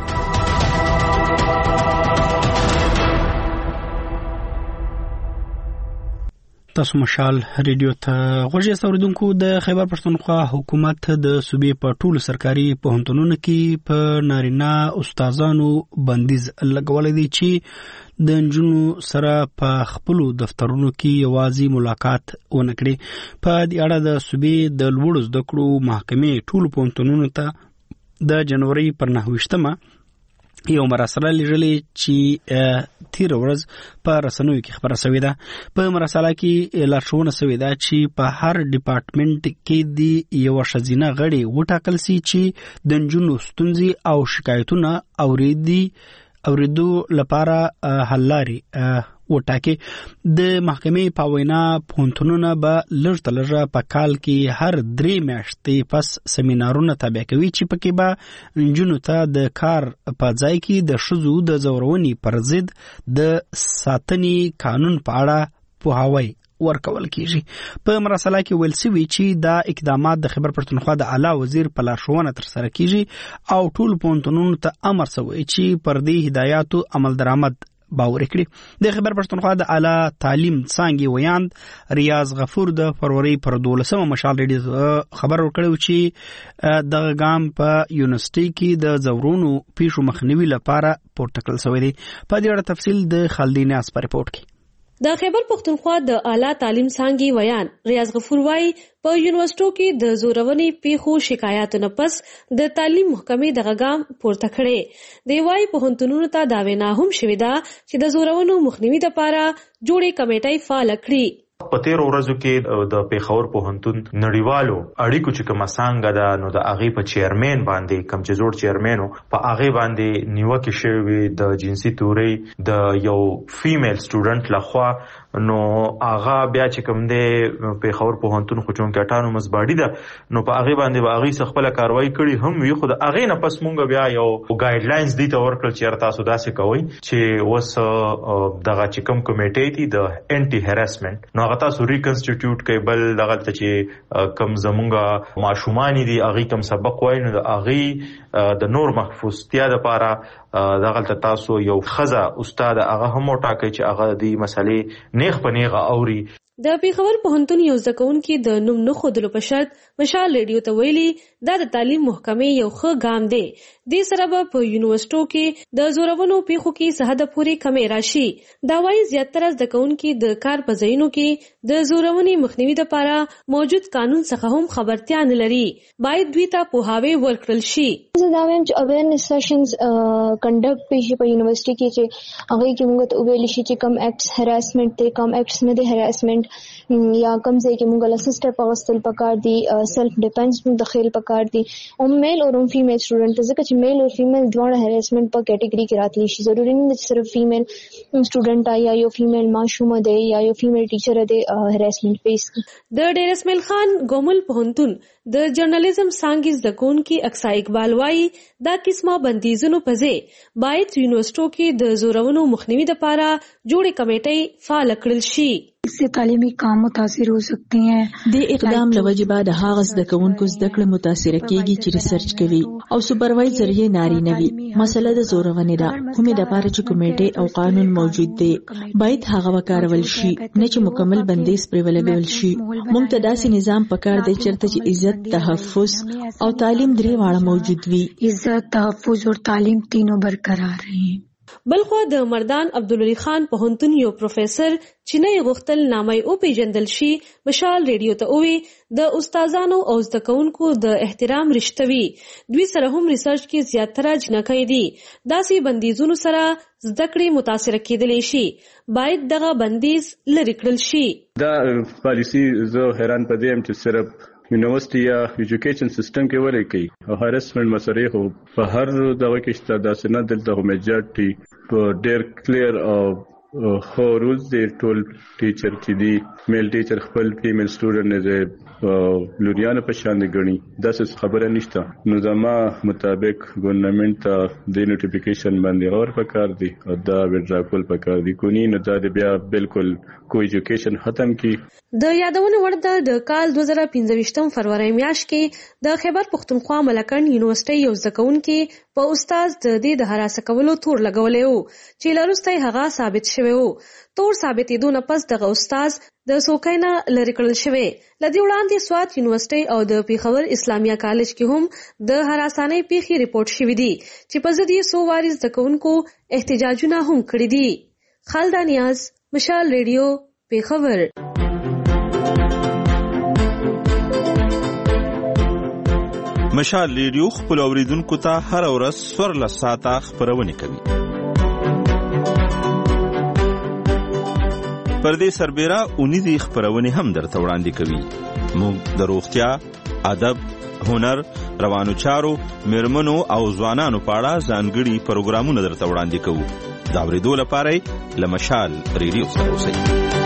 Speaker 1: تاسو مشال ریډیو ته غوږی اوریدونکو. د خیبر پښتونخوا حکومت د صوبې په ټولو سرکاري پوهنتونونو کې په نارینه استادانو بندیز لګولې دي چې د انجونو سره په خپل دفترونو کې یوازې ملاقات ونه کړي. په دې اړه د صوبې د لوړو زده کړو محکمې ټولو پوهنتونونو ته د جنوري پر نهویشتمه یو مراسله لېږلې چې تیر ورځ په رسنیو کې خبره شوې ده. په مراسله کې لارښوونه شوې ده چې په هر ډپارټمنټ کې د یو ښځینه غړي وټاکل شي چې د نجونو ستونزې او شکایتونه اوریدي اوریدو لپاره حل لارې وټاکي. د محکمې په وینا پوهنتونونه به لږ تر لږه په کال کې هر درې میاشتې پس سیمینارونه تابع کوي چې پکې به نجونو ته د کار په ځای کې د ښځو د ځورونې پر ضد د ساتنې قانون په اړه پوهاوی ورکول کیږي. په مراسله کې ویل شوی چې دا اقدامات د خیبر پښتونخوا د اعلی وزیر په لارښوونه ترسره کیږي او ټول پوهنتونونو ته امر شوی چې پر دې هدایاتو عمل درآمد باور کړي. د خیبر پښتونخوا د اعلی تعلیم څانګې ویاند ریاض غفور د فروری پر دولسمه مشال ریډیو خبر ورکړی چې دغه ګام په یونیورسيټي کې د ځورونو پیښو مخنیوي لپاره پورته کړل شوی دی. په دې اړه تفصیل د خالدین اس پر رپورت کې.
Speaker 7: د خیبر پښتونخوا د اعلی تعلیم څانګې ویان ریاض غفور وايي په یونیورسيټو کې د زورونې پیښو شکایاتو نه پس د تعلیم محکمې دغه ګام پورته کړي. دی وايي پوهنتونونو ته دا وینا هم شوې ده چې د زورونو مخنیوي لپاره جوړې کمیټې فعال کړي.
Speaker 4: په تیر ورځو کې د پیښور پوهنتون نړیوالو اړیکو چې کومه څنګه ده نو د هغه په چیرمن باندې کم چې جوړ چیرمنو په هغه باندې نیوکه شوی د جنسي توري د یو فیمیل سټوډنټ لخوا نو هغه بیا چې کوم دی پیښور پوهنتون خو چون کې اټانومس باډي ده نو په هغه باندې به هغه خپل کاروایی کړي هم وي خو د هغه نه پس مونږ بیا یو ګایډ لاینز دي ته ورکړل چې تاسو داسې کوئ چې وس دغه چې کوم کمیټې دي د انټي هراسمنت نو هغه تاسو ریکنسټیټیوټ کوي بل دغه چې کم زمونږه ماشومان دي هغه کم سبق وایي نو د هغه د نور محفوظتیا لپاره دغه تاسو یو خزه استاد هغه هم ټاکي چې هغه د مسلې نیغ په نیغه اوري.
Speaker 7: د پیښور پوهنتون یو زکونکي د نوم نه خودلو په شرط مشال ریډیو ته ویلي دا د تعلیم محکمې یو ښه ګام دی. دې سره به په یونیورسيټو کې د زورونو پیښو کې سهده پورې کمې راشي. دا وايي زیاتره زکونکي د کار په ځایونو کې د زورونې مخنیوي لپاره موجود قانون څخه هم خبرتیا نه لري. باید دوی ته پوهاوی ورکړل شي.
Speaker 10: زه دا وایم چې اویرنس سیشنز کنډکټ پیږي په یونیورسيټي کې چې هغه کې موږ ته ویل شي چې کم اکټس هراسمنت ته کم اکټس نه دي هراسمنت یا کم ځای کې موږ له سسټر په واستل پکار دي سیلف ډیفنس موږ د خیل پکار دي او میل او فیمیل سټوډنټ ځکه چې میل او فیمیل دواړه هراسمنت په کیټګوري کې راتلی شي. ضروري نه چې صرف فیمیل سټوډنټ یا یو فیمیل ماشومه ده یا یو فیمیل ټیچر ده هراسمنت فیس. د ډیر اسماعیل خان ګومل پوهنتون د جرنالیزم څانګې زدهکون کې اکسا اقبال وايي دا قسمه بندیزونو په ځای باید یونیورسيټو کې د زورونو مخنیوي لپاره جوړې کمیټې فعال کړل شي.
Speaker 11: इससे तालीमी काम मुतासिर हो सकते हैं.
Speaker 24: د اقدام لوجه بعد هغه زده کوونکو زده کړه متاثر کیږي چې ریسرچ کوي او سپروایزر یې ناری نه وي. مسله د زورونې ده کومې د لپاره چې کمیټه او قانون موجود دی باید هغه وکارول شي نه چې مکمل بندیز پرې ولګول شي. موږ ته داسې نظام پکار دی چرته چې عزت تحفظ او تعلیم درې واړه موجود وي.
Speaker 11: عزت تحفظ او تعلیم تینوں برقرار رہے.
Speaker 7: بلخو د مردان عبدالعلی خان پوهنتون یو پروفیسور چې نه غوښتل نامه او پیژندل شي مشال ریډیو ته وی د استادانو او زده کوونکو د احترام رښتوي دوی سره هم ریسرچ کې زیاتره جنکې دي. داسې بندیزونو سره زده کړې متاثر کېدلی شي. باید دغه بندیز لرې کړل شي.
Speaker 25: دا پالیسی زه حیران پدې ام چې صرف یونیورسيټي یا ایجوکیشن سیستم کې ولې کوي او هراسمنت مسرې خو په هر دغه کې شته داسې نه دلته هم میجورټي په ډېر کلیر او خو رولز دی ټول ټیچر چې دی میل ټیچر خپل فیمیل سټوډنټ نه لوریانه په شان دی غني داسې خبره نشته. نو زما مطابق ګورنمنت ته د نوټیفیکیشن باندې اور پکار دی او دا وډرا کول پکار دی کونی نه دا بیا بالکل کو ایجوکیشن ختم کی.
Speaker 7: د یادونه ورته د کال دوه زره پنځه فروری میاشت کې د خیبر پختونخوا ملکن یونیورسيټي یو زکونکي په استاد د دې د هراسه کولو تور لګولې وو چې لروسته هغه ثابت شوی وو. تور ثابتېدو نه پس دغه استاد د سوکینا لری کړل شوی. لدی وړاندې سوات یونیورسيټي او د پیښور اسلامیه کالج کې هم د هراسانه پیخي ریپورت شوی دی چې په ځدی سو وارث زکونکو احتجاجونه هم کړی دي. خالد نیاز مشال ریډیو پیښور.
Speaker 26: مشال ریډیو خپل اوریدونکو ته هر ورځ څوارلس ساعته خبرونه کوي. پر دې سربېره اونیزې خبرونه هم درته وړاندې کوي. موږ د روغتیا، ادب، هنر، روانو چارو، میرمنو او ځوانانو په اړه ځانګړي پروګرامونه درته وړاندې کوو. دا اورېدو لپاره له مشال ریډیو سره اوسئ.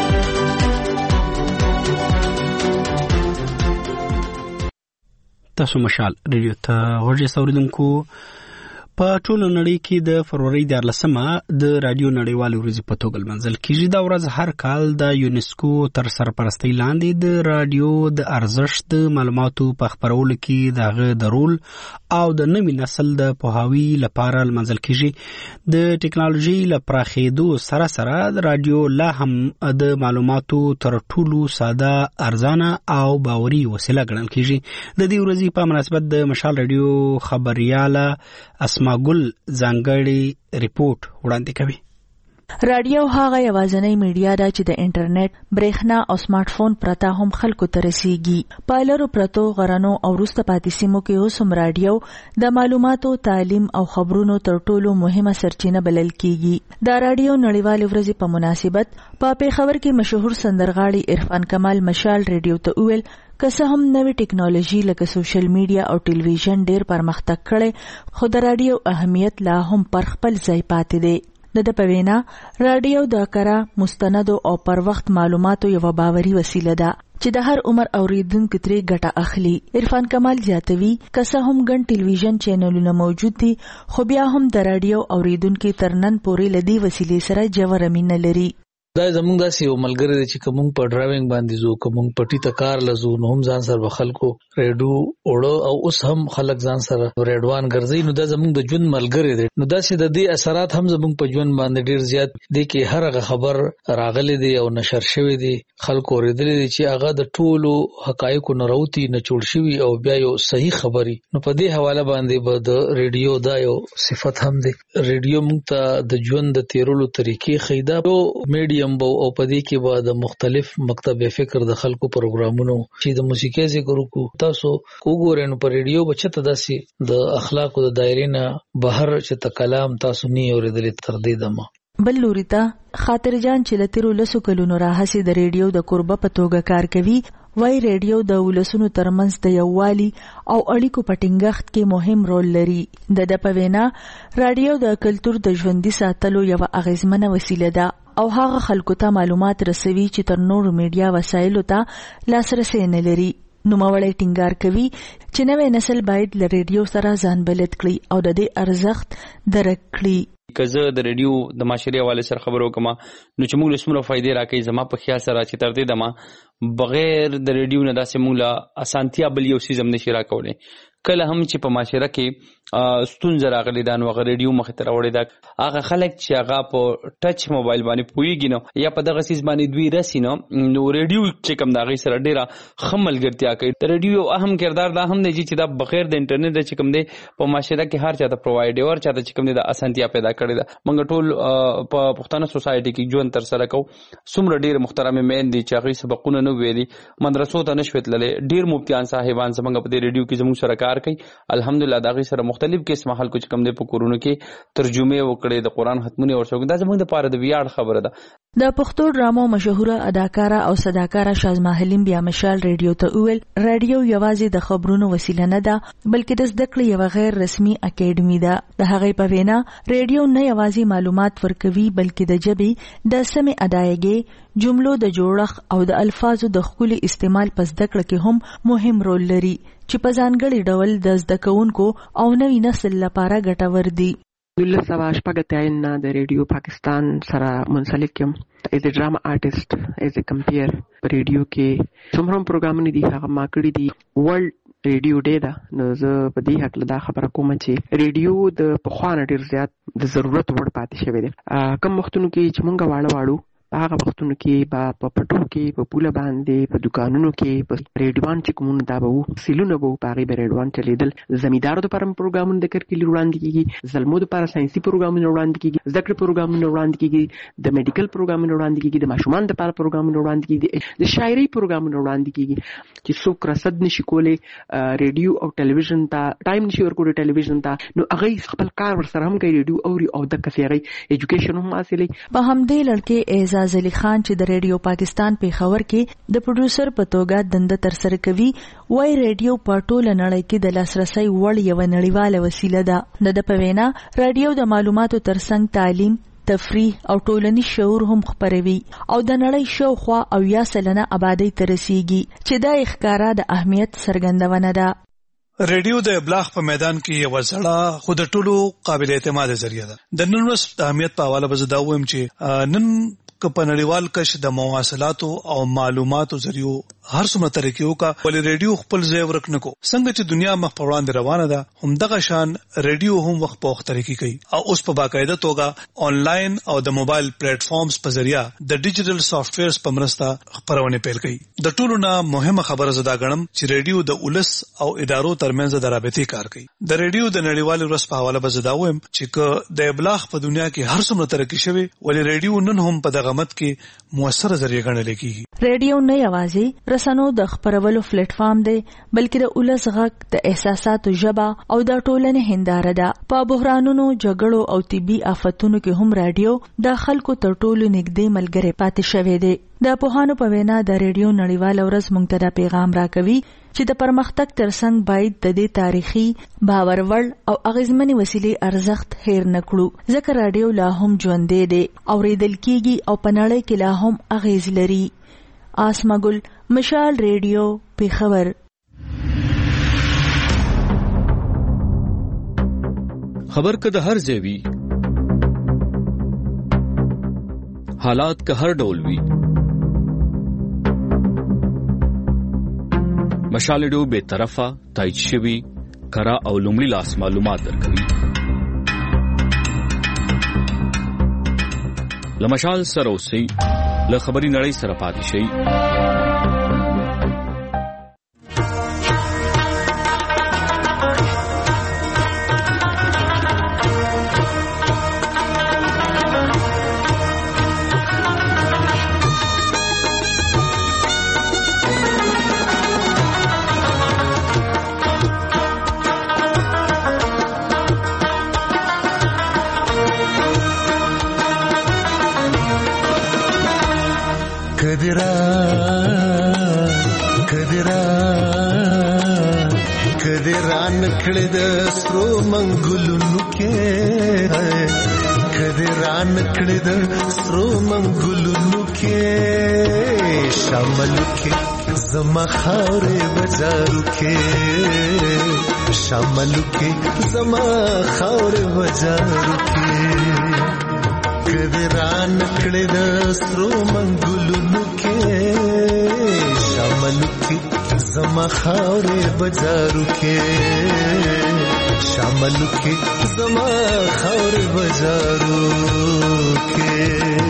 Speaker 1: تاسو مشال ریډیو ته غوږی اوریدونکو په ټوله نړۍ کې د فروری دیارلسمه د رادیو نړیوال ورځ په توګه لمانځل کیږي. دا ورځ هر کال د یونیسکو تر سرپرستۍ لاندې د رادیو د ارزښت د معلوماتو په خپرولو کې دغه د رول او د نوي نسل د پوهاوي لپاره لمانځل کیږي. د ټکنالوژي لپاره سره سره د رادیو لا هم د معلوماتو تر ټولو ساده، ارزانه او باوري وسیله ګڼل کیږي. د دې ورځې په مناسبت د مشال رادیو خبرياله اسما ګل ځانګړي ریپورت وړاندې کوي.
Speaker 24: رادیو هغه یوازینی میډیا ده چې د انټرنیټ، برېښنا او سمارټ فون پرته هم خلکو ته رسیږي. په لرو پرتو غرنو او وروسته پاتې سیمو کې اوس هم رادیو د معلوماتو، تعلیم او خبرونو تر ټولو مهمه سرچینه بلل کیږي. د رادیو نړیوالې ورځې په مناسبت په پیښور کې مشهور سندرغاړي عرفان کمال مشال رادیو ته وویل که څه هم نوې ټیکنالوژي لکه سوشل میډیا او ټلویزیون ډېر پرمختګ کړی، خو د رادیو اهمیت لا هم پر خپل ځای پاتې دی. د ده په وینا رادیو د کره، مستندو او پر وخت معلوماتو یوه باوري وسیله ده چې د هر عمر اوریدونکو ترې ګټه اخلي. عرفان کمال زیاتوي که څه هم ګڼ ټلویزیون چینلونه موجود دي، خو بیا هم د رادیو اوریدونکي تر نن پورې له دې وسیلې سره ژوره مینه لري.
Speaker 8: دا زمونږ داسې یو ملګری دی چې کوم په ډرایوینګ باندې زو کوم پټی ته کار لزو نو هم ځان سره خلکو ریډیو اوړو او اوس هم خلک ځان سره ریډوان ګرځي. نو دا زمونږ د ژوند ملګری دی. نو داسې د دې اثرات هم زمونږ په ژوند باندې ډیر زیات دي کې هر هغه خبر راغلي دی او نشر شوی دی، خلکو اوریدلی دی چې هغه د ټولو حقایقو نه راوتی نه جوړ شوی او بیا یو صحیح خبري. نو په دې حواله باندې به د ریډیو دا یو صفت هم دی. ریډیو موږ ته د ژوند د تیرولو طریقې ښیي. دا یو میډیم بو او په دې کې به د مختلف مکتب فکر د خلکو پروګرامونو چې د موسیقي ذکر وکړو تاسو وګورئ. نو په ریډیو به چته داسې د اخلاقو د دایرې نه بهر چې ته کلام تاسو نه اورېدلې تر دې دمه.
Speaker 24: بل لوري ته خاطر جان چې له تیرو لسو کلونو راهیسې د ریډیو د کوربه په توګه کار کوي، وای ریډیو د ولسونو ترمنځ د یووالي او اړیکو په ټینګښت کې مهم رول لري. د ده په وینا رادیو د کلتور د ژوندي ساتلو یوه اغیزمنه وسیله ده او هغه خلکو ته معلومات رسوي چې تر نورو میډیا وسایلو ته لاسرسی نه لري. نوموړی ټینګار کوي چې نوی نسل باید له ریډیو سره ځان بلد کړي او د دې ارزښت درک کړي.
Speaker 12: که زه د ریډیو د معاشري حواله سره خبرو کوم نو چې موږ له څومره فائدې راکړي زما په خیال سره چې تر دې دمه بغیر د ریډیو نه داسې موږ له اسانتیا بل یو څیز هم نشي راکولی. کله هم چې په معاشره کې ستونزه راغلې ده نو هغه ریډیو مخې ته راوړې ده. هغه خلک چې هغه په ټچ موبایل باندې پوهېږي نو یا په دغه څیز باندې دوی رسي نو نو ریډیو چې کوم د هغې سره ډېره ښه ملګرتیا کوي. د ریډیو یو اهم کردار دا هم دی چې دا بغیر د انټرنیټ چې کوم دی په معاشره کې هر چاته پرووایډ دی او هر چاته چې کوم دی د اسانتیا پیدا کړې ده. موږ ټول په پښتانه سوسایټي کې ژوند ترسره کوو. څومره ډېرې محترمې میندې چې هغوی سبقونه نه ویلي، مدرسو ته نه شوې تللی، ډېر مفتیان صاحبان زموږ په دې ریډیو کې زموږ سره کار کوي. الحمدلله د هغوی سره مختلف قسمه خلکو چې کوم دی په کورونو کې ترجمې وکړې، د قرآن ختمونه ورسره وکړي. دا زموږ دپاره د ویاړ خبره ده.
Speaker 24: د پښتو ډرامو مشهوره اداکاره او صداکاره شازما حلیم بیا مشال ریډیو ته وویل رادیو یوازې د خبرونو وسیله نه ده بلکې د زده کړې یوه غیر رسمي اکیډمي ده. د هغې په وینا ریډیو نه یوازې معلومات ورکوي بلکې د ژبې د سمې ادایګۍ، جملو د جوړښت او د الفاظو د ښکلي استعمال په زده کړه کې هم مهم رول لري چې په ځانګړي ډول د زده کوونکو او نوي نسل لپاره ګټور دي.
Speaker 14: دولس سوه شپږ اتیا نه د ریډیو پاکستان سره منسلک یم. ایز ا ډراما آرټیسټ ایز ا کمپیر په ریډیو کې څومره پروګرامونه دي هغه ما کړي دي. ورلد ریډیو ډے ده نو زه په دې هکله دا خبره کوم چې ریډیو د پخوا نه ډېر زیات د ضرورت وړ پاتې شوی دی. کم وختونو کې چې مونږ واړه واړو په هغه وختونو کې به په پټو کې په پوله باندې په دکانونو کې په ریډیوان چې کومونه دا به وو سیلونه به وو په هغې به ریډیوان چلېدل. زمیندارو دپاره هم پروګرامونه د کرکلي وړاندې کېږي، زلمو دپاره ساینسي پروګرامونه وړاندې کېږي، زده کړې پروګرامونه وړاندې کېږي، د میډیکل پروګرامونه وړاندې کېږي، د ماشومانو دپاره پروګرامونه وړاندې کېږي، د شاعرۍ پروګرامونه وړاندې کېږي چې څوک رصد نشي کولی ریډیو او ټلویزیون ته ټایم نشي ورکولی ټلویزیون ته نو هغوی خپل کار ورسره هم کوي، ریډیو اوري او دقسې هغوی ایجوکیشن هم حاصلوي.
Speaker 24: په همدې لړ کې اعزاز علي خان چې د ریډیو پاکستان پیښور کې د پروډوسر په توګه دنده ترسره کوي وای ریډیو په ټوله نړۍ کې د لاسرسي وړ یوه نړیواله وسیله ده. د ده په وینا رادیو د معلوماتو ترڅنګ تعلیم، تفریح او ټولنیز شعور هم خپروي او د نړۍ شاوخوا اویا سلنه آبادۍ ته رسیږي چې دا ښکاره د اهمیت څرګندونه ده.
Speaker 15: ریډیو د ابلاغ په میدان کې یو زړه خو د ټولو قابل اعتماد ذریعہ ده. د نن ورځ د اهمیت په حواله به زه دا ووایم چې نن که په نړیوال کش د مواصلاتو او معلوماتو ذریعو هر څومره طریقې وکړه ولې ریډیو خپل ځای ورک نکو څنګه چې دنیا مخ په وړاندې روانه ده همدغه شان ریډیو هم وخت په وخت طریقې کوي او اوس په باقاعده توګه آنلاین او د موبایل پلیټ فارمز په ذریعہ د ډیجیټل سافټ ویرز په مرسته خبرونه پیل کوي د ټولو نه مهمه خبره زدا غنم چې ریډیو د ولس او ادارو ترمنځ د رابطې کار کوي د ریډیو د نړیوال ورځ په حواله به زدا وایم چې د ابلاغ په دنیا کې هر څومره ترقی شوی ولې ریډیو نن هم په دغه مت کې موثر ذریعہ ګڼل کیږي
Speaker 24: ریډیو نه یوازې رسنو د خبرولو پلیټ فارم دی بلکې د ولس غږ د احساساتو ژبه او د ټولنې هنداره ده په بحرانونو جګړو او طبي آفتونو کې هم رادیو د خلکو تر ټولو نږدې ملګری پاتې شوی دی د پوهانو په وینا د ریډیو نړیوال ورځ موږ ته پیغام راکوي چې د پرمختګ ترڅنګ باید د دې تاریخي باور وړ او اغیزمنې وسیلې ارزښت هیر نکړو ځکه رادیو لا هم ژوندی دی اوریدل کیږي او په نړۍ کې لا هم اغیز لري آسمګل مشال ریډیو پیښور
Speaker 16: خبر که د هر ځای وي حالات که هر ډول وي مشال ریډیو به طرفه تایید شوی کرا او لومړی لاس معلومات درکوي لمشال سره اوسئ له خبري نړۍ سره پاتې شئ
Speaker 17: کړه د سترو منګلونو کې کده ران کړه د سترو منګلونو کې شامل کې زما خاورې بازارو کې شامل کې زما خاورې بازارو کې کده ران کړه د سترو منګلونو کې شامل کې زما خاورې بازارو کې شامل کې زما خاورې بازارو کې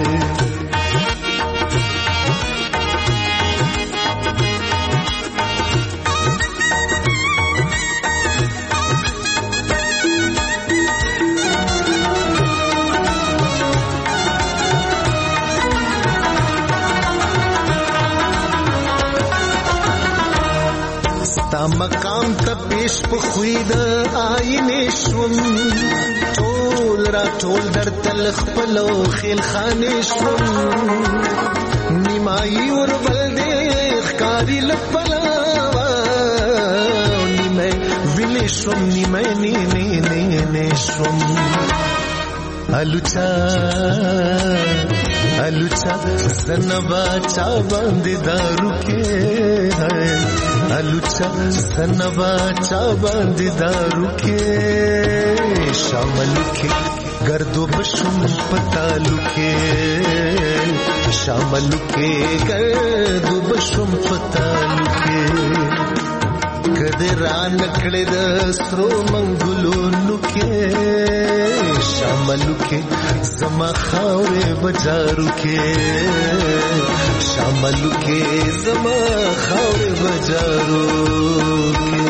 Speaker 17: مقام ته پیش په خوید آینه شوم ټول را ټول در تل خپل خیل خانه شوم نیمای ور بل دې ښکاری لپلا نیمه ویل شوم نیمه نی نی نی نی شوم الوچا الوچا سنبا چا باندې دارو کې ہے الوچا سنبا چا باندې دارو کې شامل کې گردو بشم پتالو کې شامل کې گردو بشم پتالو کې کده ران کړه د سترو منګلونو کې شامل کې زما خاورې بازارو کې شامل کې زما خاورې بازارو کې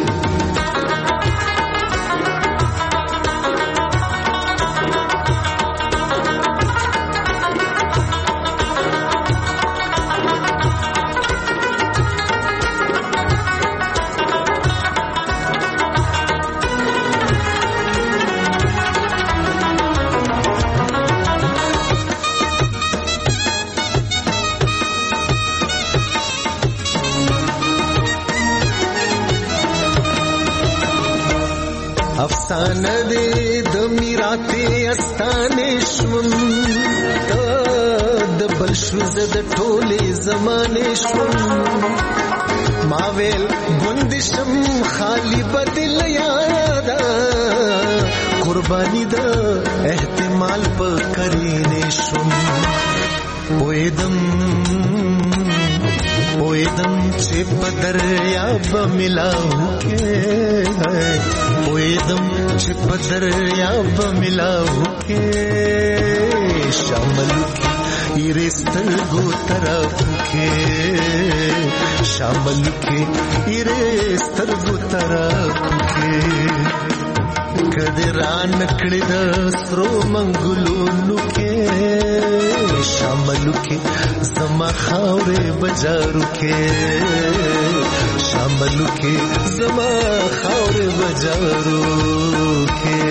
Speaker 17: افسانه دې د میراته استانه شوم د بل شو زد ټوله زمانه شوم ما ویل بندشم خالی بدل یاد قربانی د احتمال په کرینه شوم وېدم پویدم چې په دریاب ملاو کې پویدم چې په دریاب ملاو کې شامل کې ایرستر گو طرف کې شامل کې ایرستر گو طرف کې کده ران کړي د سرو منګلونو کې شامل کې زما خاورې بازارو کې شامل کې زما خاورې بازارو کې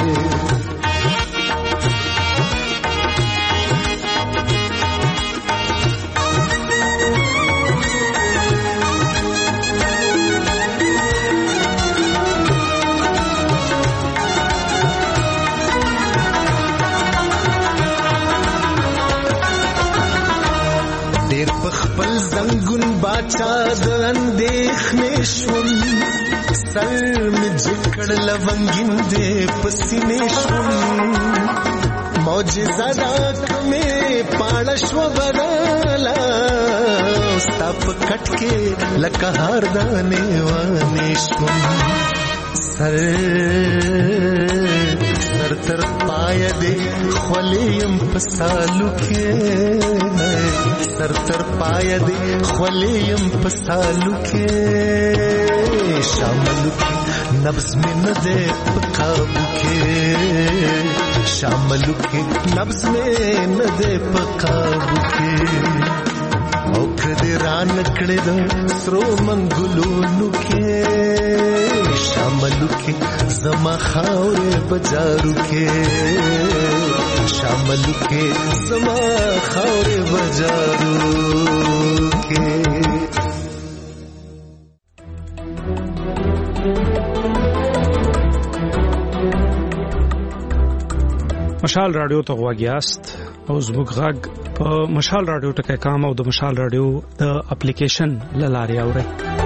Speaker 17: زنگون باچا د اندېښنې شوم سر مې جکړ لونګین دې پسینې شوم معجزه دا کمې پاړه شو بدلا ستا په کټ کې لکه هار دانې وانې شوم سر سر تر پای دې خولیم پسالو کې سر تر پای دې خولیم پسالو کې شامل کې نبض مې نه دې په قابو کې شامل کې نبض مې نه دې په قابو کې او کدی ران کړه د سرو منګلونو کې شامل کې زما خاورې بازارو کې شامل کې زما خاورې بازارو کې
Speaker 1: مشال رادیو ته غواګیاست او زموږ غږ په مشال رادیو ټکی کام او د مشال رادیو د اپلیکیشن لاره اورئ